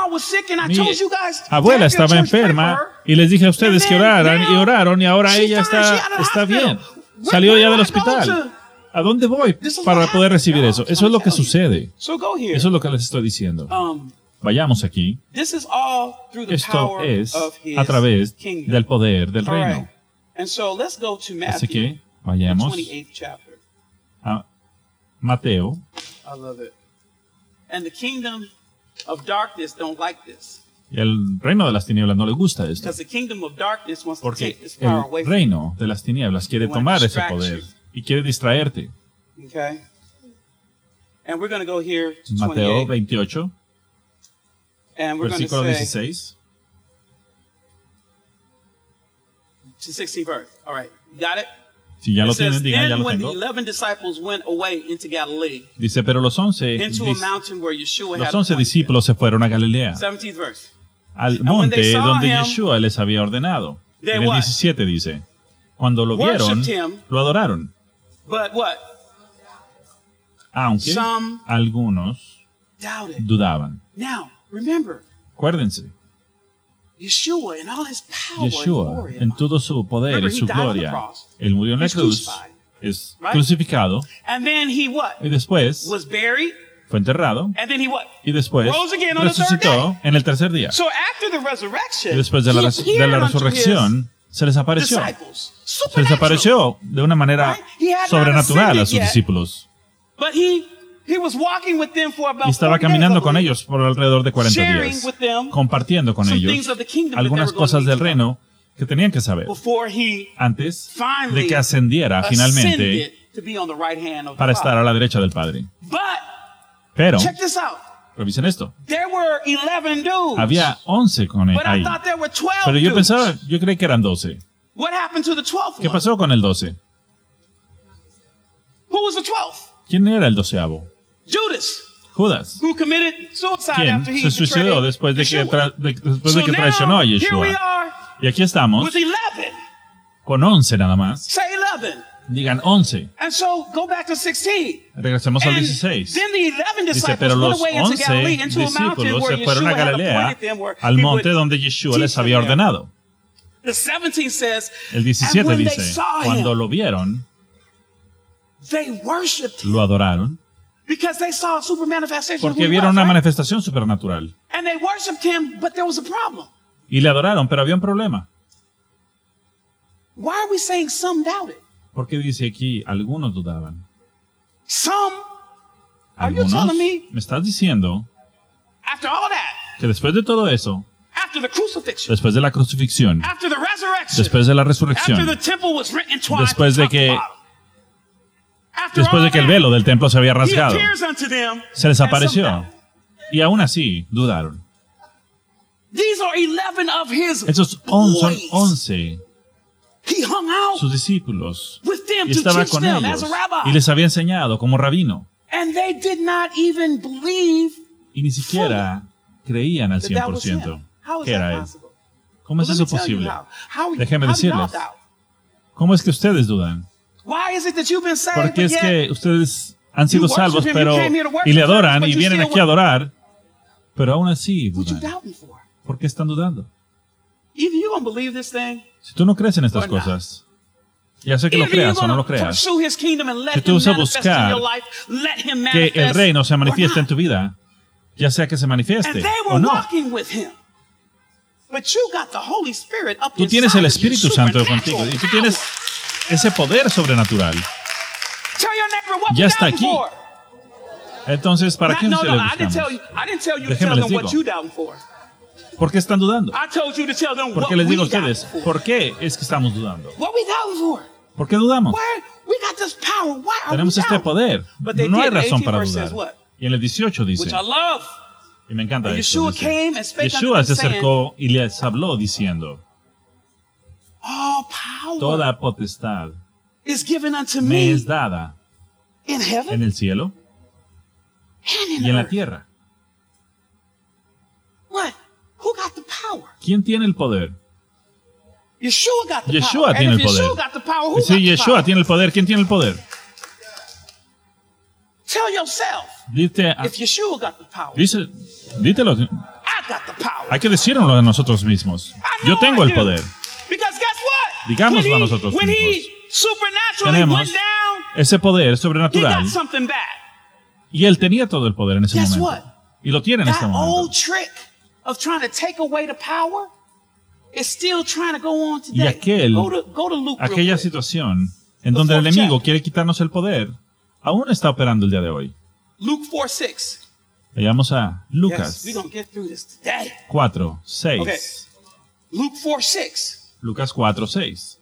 abuela estaba enferma y les dije a ustedes que oraran y oraron y ahora ella está bien. Salió ya del hospital. ¿A dónde voy para poder recibir eso? Eso es lo que sucede. Eso es lo que les estoy diciendo. Vayamos aquí. Esto es a través del poder del reino. Así que vayamos a Mateo. Y el reino de las tinieblas no le gusta esto. Porque el reino de las tinieblas quiere tomar ese poder y quiere distraerte. Mateo 28. Versículo 16. 16th verse. All right. You got it? Si ya lo tienen, says, digan, ya then lo when the tengo. 11 disciples went away into Galilee, Dice, pero los 11 into a mountain where Yeshua had los 11 appointed discípulos se fueron a Galilea, them. 17th verse. al when monte they saw donde him, Yeshua les había ordenado. they En el what? 17 dice, cuando lo vieron, Worshipped him. lo adoraron. But what? Aunque Some algunos Doubted. dudaban. Now, remember, Acuérdense, Yeshua in all his power and Yeshua, glory. en todo su poder Remember, y he su died on the gloria, cross. Él murió en la He's cruz, crucified. es Right? crucificado, And then he what? y después Was buried. fue enterrado, And then he what? y después Rose again on the third resucitó en el tercer día. So after the resurrection, Y después de la he appeared unto resurrección, se les his apareció. disciples. Se les Supernatural. apareció de una manera Right? He had not sobrenatural a ascended sus yet. discípulos. But he was walking with them for about Y estaba 40 days, caminando I con believe. ellos por alrededor de 40 Sharing días, with them compartiendo con some ellos things of the kingdom that algunas they were going cosas to del need to reino que tenían que saber before he antes finally de que ascendiera finalmente ascended to be on the right hand of the para estar Father. a la derecha del Padre. But Pero, check this out. revisen esto, There were 11 dudes. había 11 con él But I ahí. thought there were 12 Pero yo dudes. pensaba, yo creí que eran 12. What happened to the 12th ¿Qué one? pasó con el 12? Who was the 12th? ¿Quién era el 12avo? Judas, Judas. who committed suicide ¿Quién after he se suicidó betrayed después de que, Yeshua. después de So que traicionó a now, here we Yeshua? are Y aquí estamos with 11. con 11 nada más. Say 11. Digan 11. And so go back to 16. Regresemos al And 16. then the 11 Dice, disciples pero went los away into 11 Galilee, into a mountain discípulos where se fueron a Yeshua had Galilea, appointed them, where al he monte would donde Yeshua les teach había them there. ordenado. The 17 says, El and 17 when they dice, saw cuando him, lo vieron, they worshipped him lo adoraron, because they saw a super manifestation of who porque he vieron was, una right? manifestación supernatural. And they worshipped him, but there was a problem. Y le adoraron, pero había un problema. Why are we saying some doubted? Porque dice aquí, algunos dudaban. Some, are you Algunos, telling me, me estás diciendo after all that, que después de todo eso, after the crucifixion, después de la crucifixión, after the resurrection, después de la after resurrección, the temple was rent in twain, después de top to que- bottom, after después all de que el that, velo del templo se había he rasgado, appears unto them, se les and some apareció. doubted. Y aún así, dudaron. These are 11 of his Esos son boys. 11 He hung out sus discípulos. with them Y to estaba teach con them ellos. as a rabbi. Y les había enseñado como rabino. And they did not even believe Y ni siquiera creían al that that was him. 100% How is que that era él. possible? ¿Cómo es Well, let eso me tell you posible? how. Déjeme How do y'all decirles. doubt? ¿Cómo es que ustedes dudan? Why is it that you've been saved, Porque but es yet que ustedes han sido worship salvos, him, pero you came here to worship y le him, adoran but y you vienen still aquí a adorar, pero aún así what you dudan. doubting for? ¿Por qué están dudando? Either you gonna believe this thing, Si tú no crees en estas Or not. cosas, ya sea que lo either you're creas o no gonna lo creas, pursue his kingdom and let si tú him vas a manifest in buscar your life, let him que el manifest reino se or manifieste en not. tu vida, ya sea que se And manifieste they o were no. walking with him. But you got the Holy Spirit up Tú tienes inside el of you, Espíritu Santo supernatural contigo y tú power. tienes ese poder sobrenatural. Tell your neighbor what Ya you está doubting aquí. for. Entonces, ¿para qué No, se no, le I didn't buscamos? tell you to Déjenme tell les them what digo. you doubting for. ¿Por qué están dudando? I told you to tell them ¿Por what qué les digo a we got ustedes? for. ¿Por qué es que estamos dudando? What we doubting for? ¿Por qué dudamos? Why? We got this power. Why are Tenemos we este doubting? poder. But they No hay did. The razón 18th para verse dudar. says what? Y en el 18 dice, Which I love. y me encanta And esto, Yeshua dice, came and spake unto Yeshua them, se saying, acercó y les habló diciendo, all power toda potestad is given unto me me es dada in heaven en el cielo and in y en la earth. tierra. What? Who got the power? ¿Quién tiene el poder? Yeshua got the Yeshua power. tiene And el if poder. Yeshua got the power, who Y got si the Yeshua power? tiene el poder, ¿quién tiene el poder? Tell yourself, if Yeshua got the power, Dítelo. I got the power. Hay que decirlo a nosotros mismos. I Yo know tengo I el do. poder. Because guess what? Digámoslo a nosotros when he mismos. supernaturally Tenemos went down, ese poder he sobrenatural got something back. y él tenía todo el poder en ese Guess momento. what? Y lo tiene en este That momento. old trick of trying to take away the power is still trying to go on Y today. Go to Luke real aquella quick. situación en donde el fourth enemigo chapter. quiere quitarnos el poder, aún está operando el día de hoy. Luke 4:6. Vayamos a Yes, Lucas we're going to get through this today. 4, 6. Okay. Luke 4:6. Lucas 4, 6.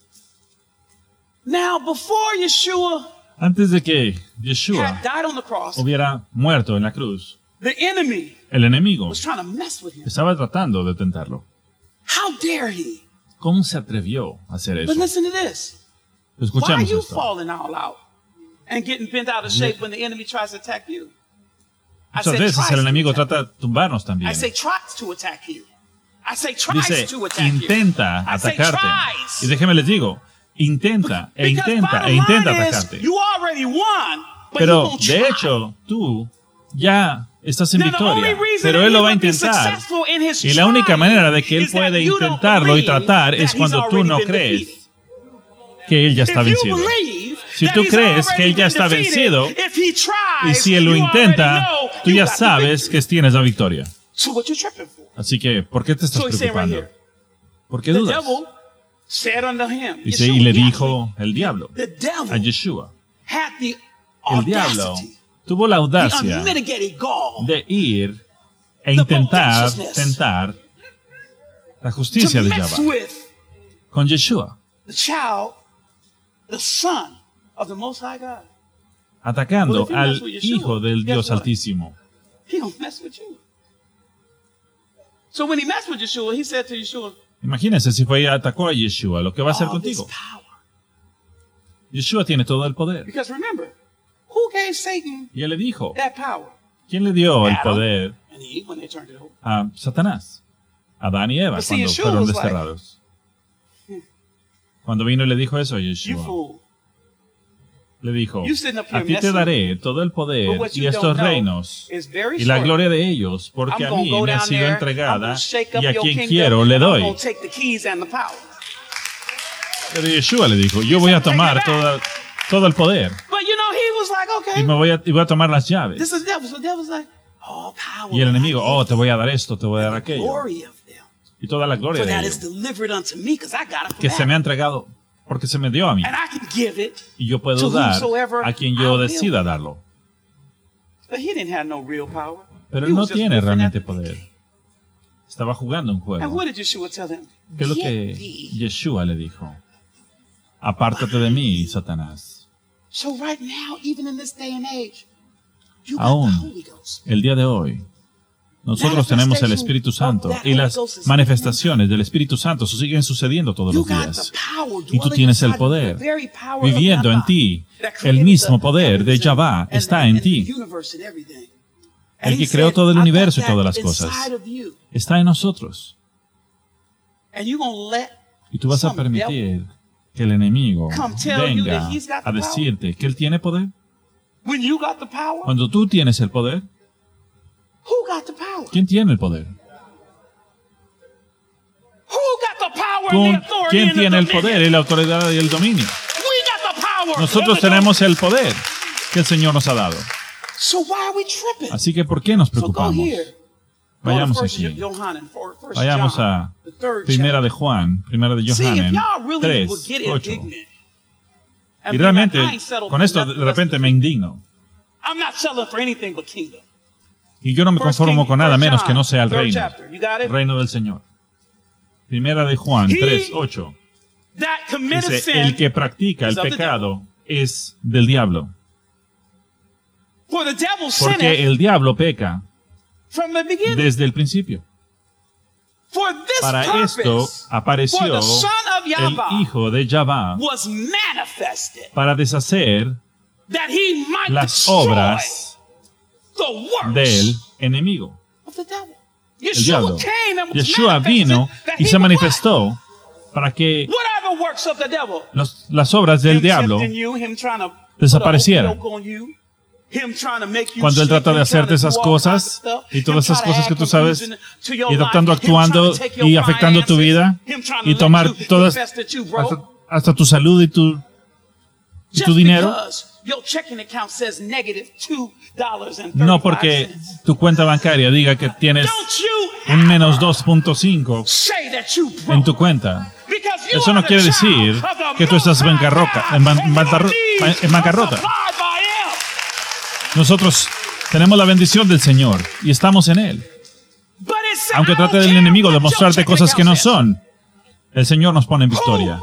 Now, before Yeshua Antes de que had Yeshua died on the cross, hubiera muerto en la cruz, the enemy el enemigo was trying to mess with him. estaba tratando de tentarlo. How dare he? ¿Cómo se atrevió a hacer eso? But listen to this. Why are Escuchemos you esto. falling all out and getting bent out of shape when the enemy tries to attack you? I Muchas said veces tries el to enemigo attack trata de tumbarnos you. también. I say tries to attack you. I say tries Dice, to attack you. intenta I say atacarte. tries. Y déjeme les digo, intenta e Because intenta bottom e intenta line is, atacarte. you already won, but Pero you gonna de try. hecho, tú ya estás en Now, the only victoria. reason Pero that él lo he va a would be intentar. successful in his Y la única trying manera de que él is that puede you don't intentarlo y believe tratar that es he's cuando tú already no been crees defeated. que él ya está If you vencido. believe Si that tú he's crees que already él ya been está defeated, vencido, if he tries, y si él lo you intenta, already know tú you ya got the sabes victory. que tienes la victoria. So what you tripping for? Así que, ¿por qué te estás So he's saying right preocupando? here, ¿Por qué the dudas? devil said unto him, Dice, Yeshua, y le yes, dijo el diablo the devil a Yeshua. had the El diablo audacity, tuvo la the audacia unmitigated gall de ir e intentar tentar la justicia to de mess Yahweh with con Yeshua, the child, the son of the Most High God. atacando Well, if he al mess with Yeshua, Hijo del guess Dios what? Altísimo. He don't mess with you. So when he messed with Yeshua, he said to Yeshua, Imagínense si fue y atacó a Yeshua, lo que va a hacer all this contigo. power. Yeshua tiene todo el poder. Because remember, who gave Satan Y él le dijo, that power? ¿quién le dio el Adam poder and Eve when they turned it over. a Satanás? Adán y Eva, But see, cuando Yeshua fueron was like, desterrados. Cuando vino y le dijo eso a You Yeshua, fool. le dijo, You sitting up here a ti te messing daré todo el But poder what y you estos don't know reinos is very y la short. gloria de ellos, porque I'm a gonna mí go me ha down sido there, I'm entregada gonna shake up y a your quien kingdom, quiero le and I'm doy. gonna take the keys and the power. Pero Yeshua le dijo, yo voy a tomar todo el poder But you know, he was like, y okay, voy a tomar las llaves. this is the devil. So the devil's like, all power. Y el enemigo, and te voy a dar esto, te voy a dar aquello. glory of them. Y toda la gloria For de that ello, is delivered unto me, because I got it from que se me ha Adam. entregado porque se me dio a mí. And I can give it. Y yo puedo to dar whomsoever a quien I yo will. decida darlo. But he didn't have no real power. Pero He él no was just tiene goofing realmente at the poder. game. Estaba jugando un And juego. what did Yeshua tell them? ¿Qué es lo Get que thee. Yeshua le dijo? Apártate de mí, Satanás. So right now, even in this day and age, you got Aún the Holy Ghost. el día de hoy, nosotros tenemos el Espíritu Santo y las manifestaciones del Espíritu Santo siguen sucediendo todos You los got días. the power Y tú dwelling tienes el inside you, poder the very power viviendo of en Yahweh ti. that El created mismo the poder de heavens Yahweh and está the- en and ti. the universe and everything. El And que he creó said, todo el "I got universo y that todas las cosas. inside of you." Está en nosotros. And you gonna let Y tú vas a some devil permitir que el enemigo come tell you venga that he's got the a decirte que él tiene poder. when you got the power? Cuando tú tienes el poder, Who got the power? ¿quién tiene el poder? Who got the power and the authority ¿Quién and the tiene el dominion? poder y la autoridad y el dominio? We got the power. Nosotros tenemos el poder que el Señor nos ha dado. So why are we tripping? Así que ¿por qué nos So go preocupamos? here. Vayamos Go to aquí. First Vayamos John, a the third Primera de chapter. Juan, Primera de See, if Johanan y'all really 3, would get 8. indignant and Y be realmente, like, I ain't settled con for esto nothing de less repente than- me indigno. I'm not settling for anything but kingdom. Y yo no me conformo con nada menos que no sea el reino del Señor. Primera de Juan 3:8. Dice, el que practica el pecado es del diablo. Porque el diablo peca desde el principio. Para esto apareció el Hijo de Yahvá para deshacer las obras del enemigo, el diablo. Yeshua vino y se manifestó para que las obras del diablo desaparecieran. Cuando él trata de hacerte esas cosas y todas esas cosas que tú sabes y actuando y afectando tu vida y tomar todas hasta tu salud y tu dinero, no porque tu cuenta bancaria diga que tienes un menos 2.5 en tu cuenta. Eso no quiere decir que tú estás en bancarrota. Nosotros tenemos la bendición del Señor y estamos en Él. Aunque trate del enemigo de mostrarte cosas que no son, el Señor nos pone en victoria.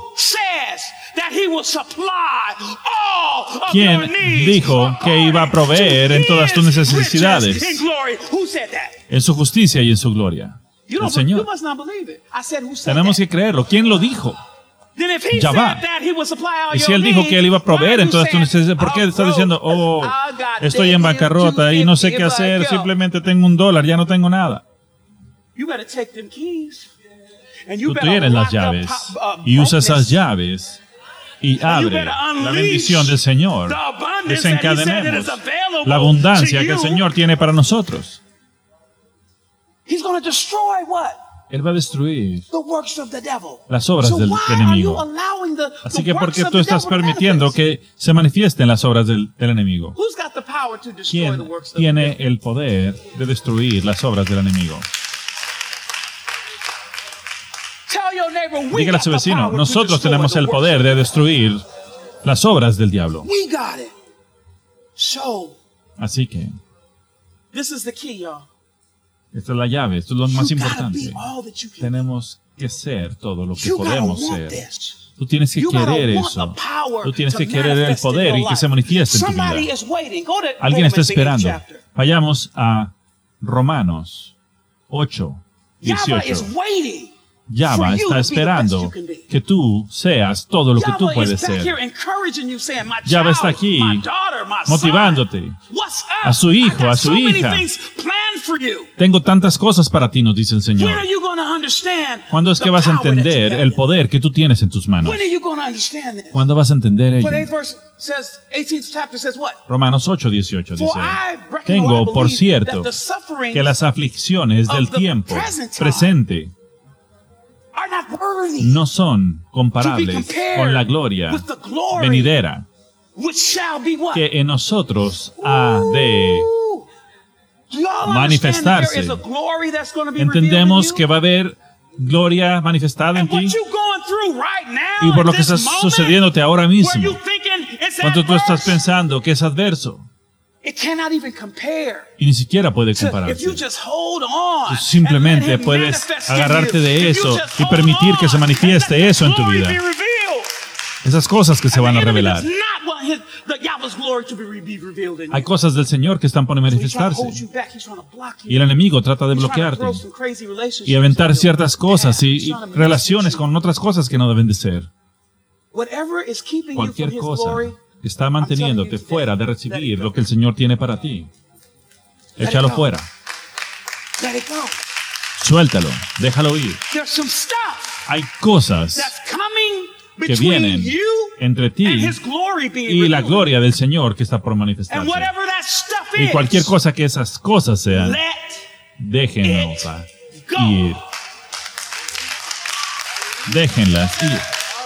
¿Quién dijo que iba a proveer en todas tus necesidades, en su justicia y en su gloria? El Señor. Tenemos que creerlo. ¿Quién lo dijo? Yahvá. Y si Él dijo que Él iba a proveer en todas tus necesidades, ¿por qué está diciendo, estoy en bancarrota y no sé qué hacer, simplemente tengo $1, ya no tengo nada? Tú tienes las llaves y usa esas llaves y abre la bendición del Señor. Desencadenemos la abundancia que el Señor tiene para nosotros. Él va a destruir las obras del enemigo. Así que ¿por qué tú estás permitiendo que se manifiesten las obras del enemigo? ¿Quién tiene el poder de destruir las obras del enemigo? Dígale a su vecino, nosotros tenemos el poder de destruir las obras del diablo. Así que esta es la llave, esto es lo más importante. Tenemos que ser todo lo que podemos ser. Tú tienes que querer eso. Tú tienes que querer el poder y que se manifieste en tu vida. Alguien está esperando. Vayamos a Romanos 8:18. Yahvá está esperando que tú seas todo lo que tú puedes ser. Yahvá está aquí motivándote. A su hijo, a su hija. Tengo tantas cosas para ti, nos dice el Señor. ¿Cuándo es que vas a entender el poder que tú tienes en tus manos? ¿Cuándo vas a entender ello? Romanos 8:18 dice, tengo por cierto que las aflicciones del tiempo presente no son comparables con la gloria venidera que en nosotros ha de manifestarse. ¿Entendemos que va a haber gloria manifestada en ti? Y por lo que está sucediénute ahora mismo, cuando tú estás pensando que es adverso, y ni siquiera puede compararse. Tú simplemente puedes agarrarte de eso y permitir que se manifieste eso en tu vida. Esas cosas que se van a revelar. Hay cosas del Señor que están por manifestarse. Y el enemigo trata de bloquearte y aventar ciertas cosas y relaciones con otras cosas que no deben de ser. Cualquier cosa que está manteniéndote fuera de recibir lo que el Señor tiene para ti, échalo fuera. Suéltalo, déjalo ir. Hay cosas que vienen entre ti y la gloria del Señor que está por manifestarse. Y cualquier cosa que esas cosas sean, déjenlas ir. Déjenlas ir.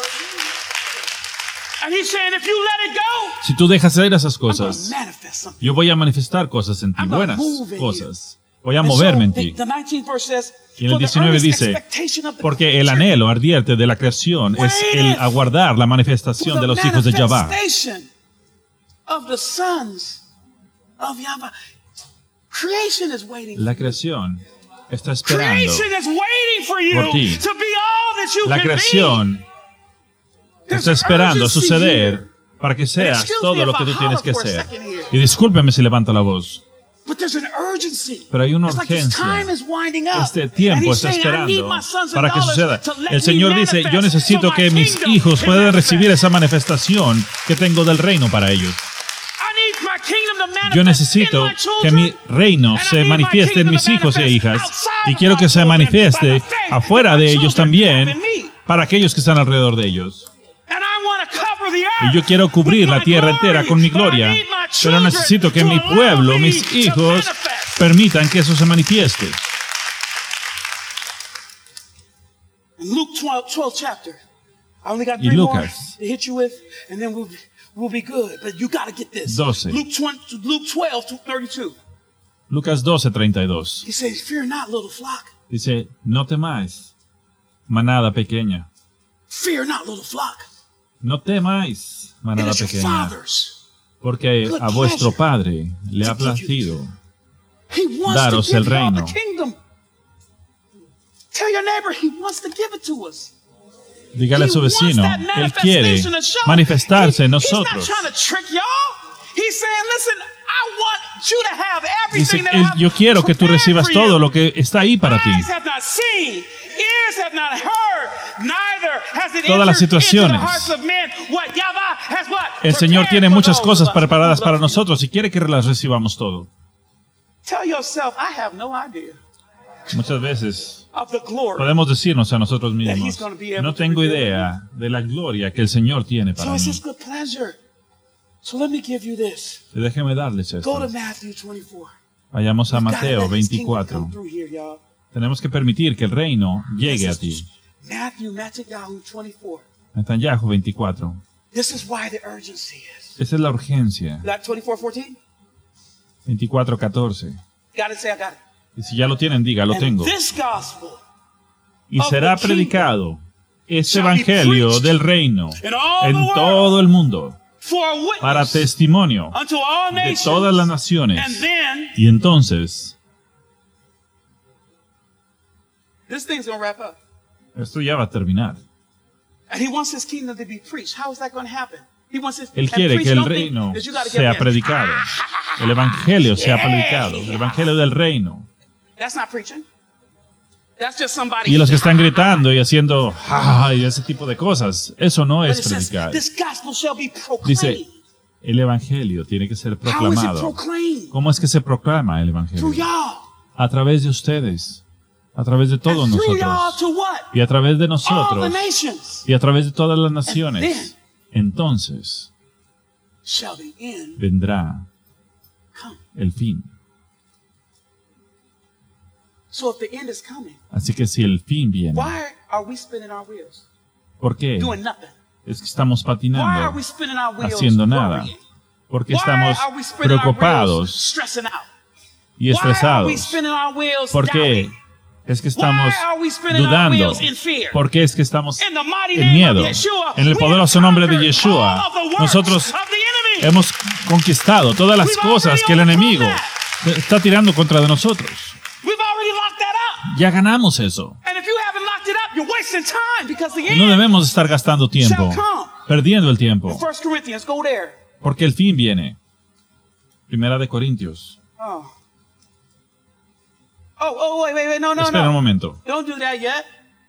Si tú dejas ir esas cosas, yo voy a manifestar cosas en ti, buenas cosas. Voy a moverme en ti. Y en el 19 dice, porque el anhelo ardiente de la creación es el aguardar la manifestación de los hijos de Yahvá. Creation is waiting. La creación está esperando Creation is waiting for you por ti. to be all that you La can creación está esperando suceder para que seas todo lo que tú tienes que ser. Y discúlpeme si levanto la voz, But there's an urgency. pero hay una It's like this urgencia. time is winding up. Este tiempo And he's está saying, I need esperando my sons and para que daughters suceda. to let El Señor me dice, yo manifest necesito so my que mis kingdom hijos can puedan manifest. recibir esa manifestación que tengo del reino para ellos. I need my kingdom to manifest Yo necesito in my children, que mi reino and I se need my manifieste en kingdom mis to hijos e manifest hijas. outside Y of quiero my que se children manifieste by the faith afuera that my de ellos children también, have in me. para aquellos que están alrededor de ellos. And I want to cover the Y earth yo quiero cubrir with la my tierra glory, entera con mi but I gloria, need my pero children necesito que to mi allow pueblo, me mis to hijos, manifest. permitan que eso se manifieste. Luke 12 chapter. I only got Y 3 more Lucas. to hit you with, and then we'll be good. But you got to get this. 12. Luke 12 to 32. Lucas 12:32. He says, "Fear not, little flock. Dice, no temáis, manada pequeña. Fear not, little flock. No temáis, It manada is your pequeña, Father's. porque a vuestro Padre le ha placido He wants daros to el give you all reino. the kingdom. Tell your neighbor He wants to give it to us. Dígale a He su wants vecino, that Él quiere manifestation to show. manifestarse en He's not nosotros. trying to trick y'all. He's saying, listen, I want you to have Dice, everything that I have yo quiero que tú prepared recibas for todo you. lo que está ahí para ti. Eyes have not seen, ears have not heard, neither has it Todas las entered into the situaciones. hearts of men what Yahweh has what? El Señor Prepared tiene for muchas those cosas of us preparadas who para love Him. nosotros y quiere que las recibamos todo. Tell yourself, I have no idea Muchas veces of the glory. podemos decirnos a nosotros mismos, no tengo idea de la gloria que el Señor tiene para So mí. it's His good pleasure. So let me give you this. Y déjeme darles Go esto. to Matthew 24. Vayamos a Gotta Mateo let His kingdom 24. come through here, y'all. Tenemos que permitir que el reino llegue a ti. Matthew 24. Netanyahu 24. This is why the urgency is. Esa es la urgencia. That 24:14? 24:14. Got it, say I got it. Y si ya lo tienen, diga, lo And tengo. this gospel Y será predicado este evangelio del reino en todo el mundo for a para witness testimonio unto all de nations. todas las And naciones. then Y entonces, this thing's gonna wrap up. esto ya va a terminar. And He wants His kingdom to be preached. How is that going to happen? He wants His Él and quiere preach, que el don't think reino that you gotta sea get in. predicado. El evangelio sea predicado. El evangelio del reino. That's not preaching. That's just somebody. Y los que están gritando y haciendo y ese tipo de cosas, eso no But es it says, predicar. this gospel shall be proclaimed. Dice, el evangelio tiene que ser How is it proclamado. proclaimed? ¿Cómo es que se proclama el Through evangelio? y'all. A través de ustedes, a través de todos And through y'all nosotros, to what? y a través de All the nosotros, nations. y a través de todas las And naciones. Entonces shall the end vendrá come. el fin. So if the end is coming, Así que si el fin viene, why are we spinning our wheels? ¿por qué? Doing nothing. Es que estamos Why are patinando, we spinning our wheels haciendo nada. worrying? Porque Why estamos are we spinning our wheels preocupados stressing out? y Why are we estresados. spinning our wheels ¿Por qué? doubting? Es que estamos Why are we spinning our dudando. wheels in fear? ¿Por qué es que estamos In the mighty en name miedo? of Yeshua, En el we poderoso have nombre de conquered Yeshua, all of the works nosotros of the enemy. hemos conquistado todas las We've cosas already que el overcome enemigo está tirando contra de nosotros. We've already locked that up. Ya ganamos eso. And if you haven't locked it up, you're wasting time because the Y no end. debemos estar gastando tiempo, shall come. perdiendo el tiempo, 1 Corinthians, go there. porque el fin viene. Primera de Corintios. Wait, no, Espera un momento. Don't do that yet.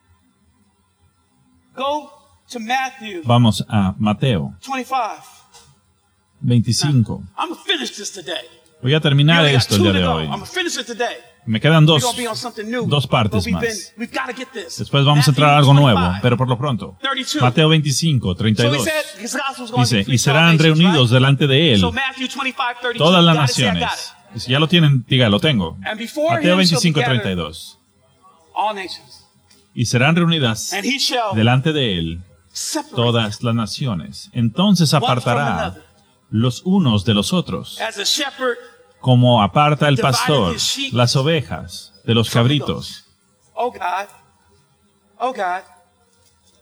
Go to Matthew Vamos a Mateo 25. 25. I'm going to finish this today. Voy a We terminar only got esto el 2 día to de go. hoy. I'm going to finish it today. Me quedan We're going to be on something new. dos partes But más. we've got to get this. Después vamos a entrar a algo nuevo, pero por lo pronto. 32. Mateo 25, So he 32. said his gospel's going to Dice, be y preached to all serán nations, reunidos right? delante de él So Matthew 25, 32. todas las Got it, say, I got naciones. it. Y si ya lo tienen, diga, lo tengo. And before Mateo him shall be 25, gathered 32. all nations. Y serán reunidas And he shall delante de él separate todas las naciones. Entonces apartará los unos de los otros, as a shepherd como aparta el pastor las ovejas de los cabritos. Oh God. Oh God.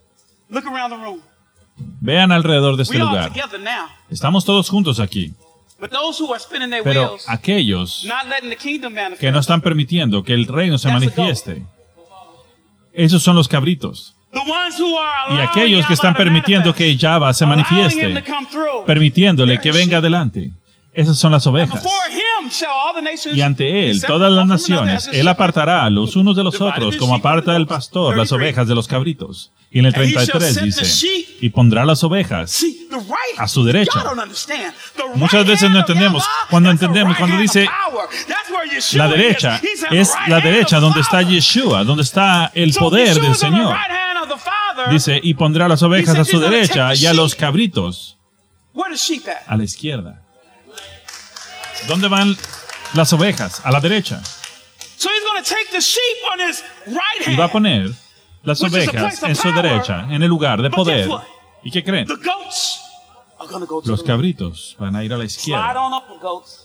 Look around the room. Vean alrededor de este We all lugar. together now. Estamos todos juntos aquí. But those who are spinning their Pero wheels, aquellos not letting the kingdom manifest, que no están permitiendo que el reino se That's the manifieste, esos son los cabritos. the ones who are Y allowing aquellos que están Yahweh to permitiendo manifest, que Yahweh se allowing him manifieste, to come through, permitiéndole que venga adelante, esas son las and ovejas. before him shall all the nations Y ante él, be separate todas las one from another, naciones, as the él shepherd apartará a los unos de los otros, como aparta el pastor las ovejas de los cabritos. Y en el 33 dice, y pondrá las ovejas See, the right, a su derecha. y'all don't understand. The Muchas right veces no hand of entendemos. Yahweh, Cuando that's the entendemos, right cuando hand of dice power. That's where Yeshua la derecha, is. He's in the es right la hand derecha of donde the está Father. Yeshua, donde está el So poder del Yeshua's on the Señor. right hand of the Father. Dice, y pondrá las ovejas a su derecha y a los cabritos Where the sheep at? a la izquierda. ¿Dónde van las ovejas? A la derecha. So he's going to take the sheep on his right Y va a hand. poner las Which is a ovejas place of en su power. derecha, en el lugar de But guess poder. what? ¿Y qué creen? The goats are going to go to Los the left. cabritos van a ir a la Slide izquierda. on up the goats.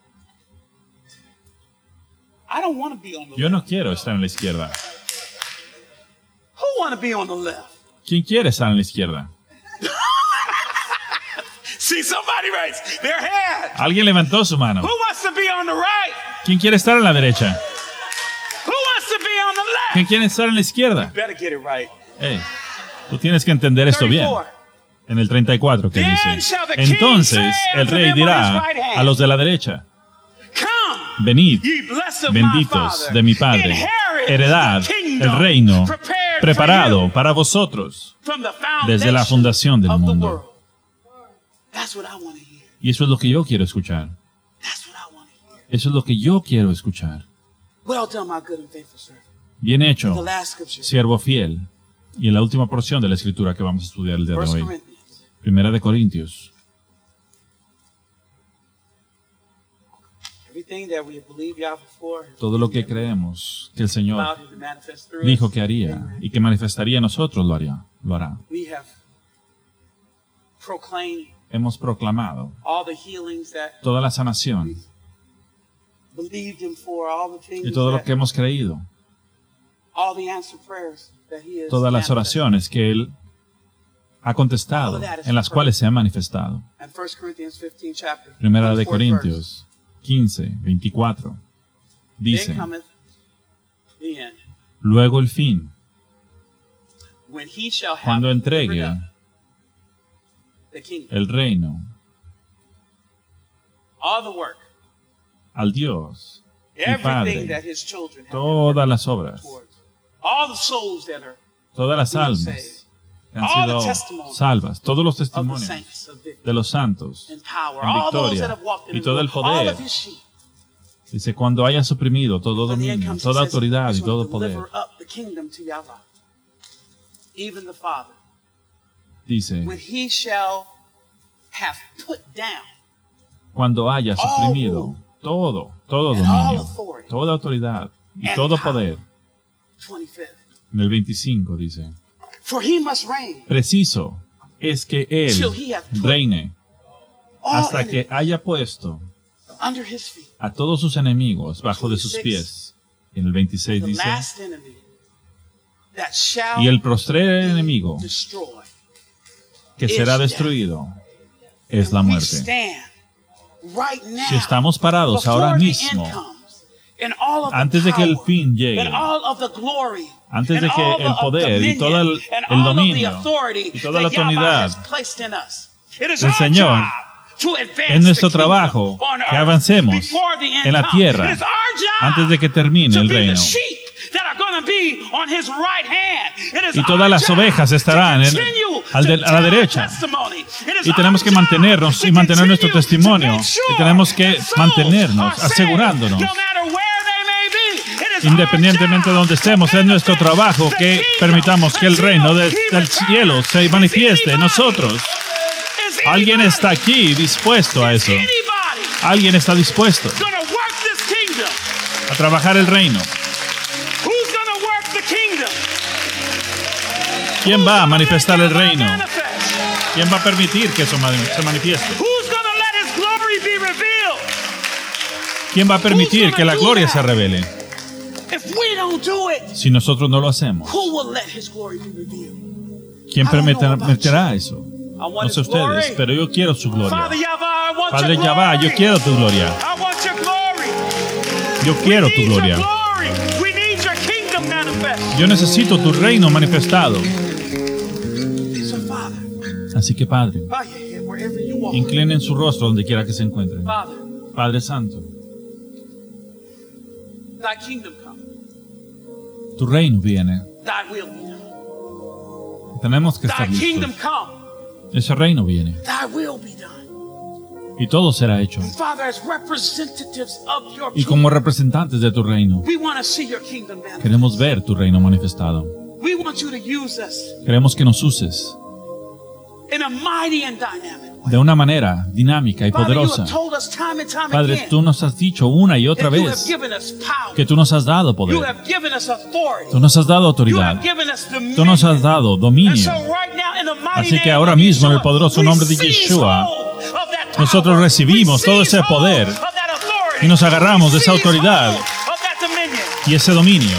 I don't want to be on the Yo left. no quiero estar en la izquierda. Who want to be on the left? ¿Quién quiere estar en la izquierda? See, somebody raised their hand. Alguien levantó su mano. Who wants to be on the right? ¿Quién quiere estar en la derecha? Who wants to be on the left? ¿Quién quiere estar en la izquierda? Better get it right. Hey, tú tienes que entender esto bien. 34. En el 34 que Then dice, shall the king entonces say el unto rey them on dirá his right hand, a los de la derecha, Come, venid, ye blessed of my benditos Father, de mi Padre, inherit heredad the kingdom el reino prepared preparado for you para vosotros from the desde la fundación del of the mundo. world. That's what I want to hear. Y eso es lo que yo quiero escuchar. That's what I want to hear. Eso es lo que yo quiero escuchar. Well done, my good and faithful servant. Bien The hecho, last scripture, siervo fiel. Y en la última porción de la escritura que vamos a estudiar el día de 1 hoy, Corinthians. Primera de Corintios. Everything that we have believed Yahweh for, Todo lo que creemos que el Señor allowed him to manifest through dijo us. que haría y que manifestaría a nosotros, lo hará. We have proclaimed Hemos proclamado all the healings that toda la sanación believed him for, all the things y todo lo that, que hemos creído, all the answered prayers that he has todas las manifested. oraciones que Él ha contestado, en las cuales se ha manifestado. And 1 Corinthians 15 chapter. Primera de 24th Corintios 15, 24. verse. Dice, Then cometh the end, luego el fin, when he shall have cuando delivered entregue up the kingdom, el reino all the work, al Dios y everything Padre, that his children have todas las obras, towards, all the souls that are todas las almas que han sido salvas, todos los of the testimonios saints of victory de los santos and power, en all those victoria that have walked in y his todo el will, all poder. of his sheep. Dice, cuando haya suprimido todo When the end dominio, comes, he toda says autoridad he's y going todo to poder, deliver up the kingdom to Yahweh, even the Father. dice, When he shall have put down cuando haya suprimido todo dominio, toda autoridad y todo poder. 25th. En el 25 dice, For he must reign preciso es que Él reine all hasta que haya puesto under his feet. a todos sus enemigos bajo de sus pies. Y en el 26 The dice, last enemy that shall y el postrer enemigo destroy que será destruido es la We muerte. stand right now Si estamos parados before ahora the mismo, end comes, and all of the antes de que el power, fin llegue, and all of the glory, antes de and que all el of poder y dominion, todo el and all of the dominio authority y toda la that Yahweh autoridad has placed in us. It is del our Señor job to advance es nuestro the kingdom trabajo on que earth avancemos before the end en la comes. tierra It is our job antes de que termine to el be reino. the sheep that are going to be on his right hand. It is Y todas our las job ovejas estarán to en- continue a la to tell derecha. testimony. It is Y tenemos our que job mantenernos to y mantener nuestro continue testimonio. to make sure Y tenemos que that souls mantenernos are saved, asegurándonos, no matter where they may be. It is independientemente de our donde job estemos, to es nuestro manifest trabajo the que kingdom permitamos que el until reino he del returns. cielo se Is manifieste en anybody- nosotros. is Alguien anybody- está aquí dispuesto a is eso. anybody Alguien está dispuesto gonna work this kingdom? a trabajar el reino. Who's gonna work the kingdom? ¿Quién va a manifestar el reino? Manifest. ¿Quién va a permitir que eso se manifieste? Who's gonna let his glory be revealed? ¿Quién va a permitir que la gloria se revele? If we don't do it, Si nosotros no lo hacemos, who will let his glory be revealed? ¿quién permitirá eso? No sé ustedes, pero yo quiero su gloria. Father Yahweh, I want Padre your Yahvá, glory. yo quiero tu gloria. I want your glory. Yo quiero tu We need your gloria. glory. We need your kingdom manifest. Yo necesito tu reino manifestado. So, Father, Así que, Padre, bow your head wherever you are. inclinen su rostro donde quiera que se encuentren. Father, Padre Santo, thy kingdom come. tu reino viene. Thy will be done. Tenemos que Thy estar kingdom listos. come. Ese reino viene Thy will be done. y todo será hecho. Father, as representatives of your Y kingdom, como representantes de tu reino, we want to see your kingdom manifest. queremos ver tu reino manifestado. We want you to use us Queremos que nos uses in a mighty and dynamic way. de una manera dinámica y Father, you poderosa. have told us time and time Padre, again tú nos has dicho una y otra that you have vez given us power. que tú nos has dado You poder. have given us authority. Tú nos has dado You autoridad. have given us dominion. Tú nos has dado And dominio. so right now, in the mighty Así que name ahora of mismo, en el Yeshua, poderoso we nombre de seize Yeshua, hold of that power. nosotros recibimos We todo seize ese poder hold of that authority. y nos agarramos de esa We seize autoridad hold of that dominion. y ese dominio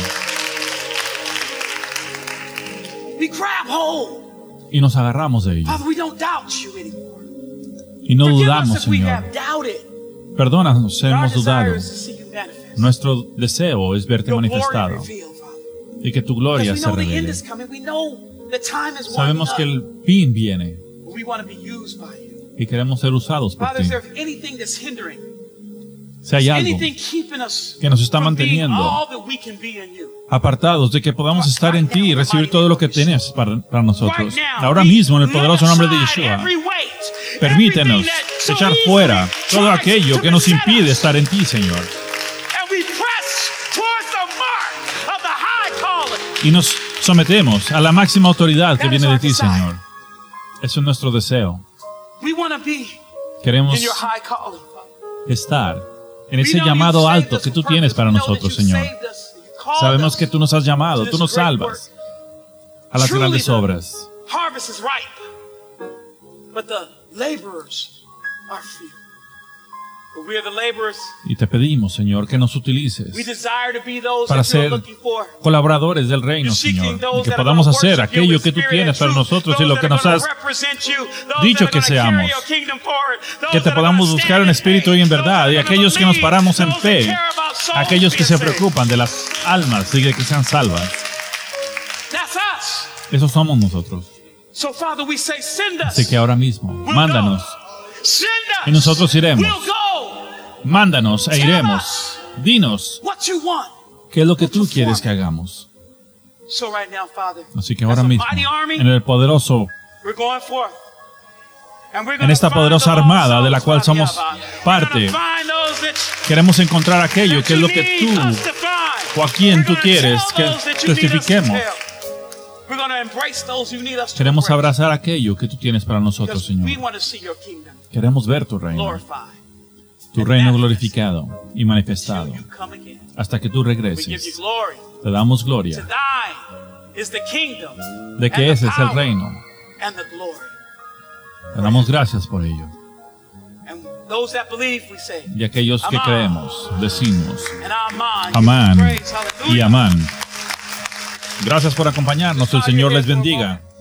We grab hold. y nos agarramos de ello. Father, we don't doubt you anymore. Y no Forgive us dudamos, if we Señor. have doubted. Perdónanos si Our hemos dudado. desire is to see you manifest. Nuestro deseo es verte Your glory manifestado revealed, Father. y que tu gloria Because we se know the end revele. is coming. We know the time is Sabemos que winding el fin viene up. We want to be used by you. y queremos ser usados por Father, ti. is there anything that's hindering? Si hay algo Anything keeping us que nos está from being manteniendo all that we can be in you? apartados de que podamos estar en ti y recibir todo lo que tienes para nosotros. Ahora mismo, en el poderoso nombre de Yeshua, permítenos echar fuera todo aquello que nos impide estar en ti, Señor. Y nos sometemos a la máxima autoridad que viene de ti, Señor. Eso es nuestro deseo. Queremos estar en ese llamado alto que tú tienes para nosotros, Señor. Sabemos que tú nos has llamado, tú nos salvas a las grandes obras. Harvest is ripe, but the laborers are few. But we are the laborers. Y te pedimos, Señor, que nos utilices We desire to be those para that you're ser looking for. colaboradores del reino, Señor, y que podamos hacer aquello que tú tienes para nosotros y lo que nos has dicho que seamos. Que te podamos buscar en espíritu y en verdad, y aquellos que nos paramos en fe, aquellos que se preocupan de las almas y de que sean salvas. Esos somos nosotros. Así que ahora mismo, mándanos y nosotros iremos. Mándanos e iremos. Dinos qué es lo que tú quieres que hagamos. Así que ahora mismo, en el poderoso, en esta poderosa armada de la cual somos parte, queremos encontrar aquello que es lo que tú o a quien tú quieres que testifiquemos. Queremos abrazar aquello que tú tienes para nosotros, Señor. Queremos ver tu reino glorificado y manifestado hasta que tú regreses. Te damos gloria de que ese es el reino. Te damos gracias por ello. Y aquellos que creemos, decimos amán y amán. Gracias por acompañarnos. El Señor les bendiga.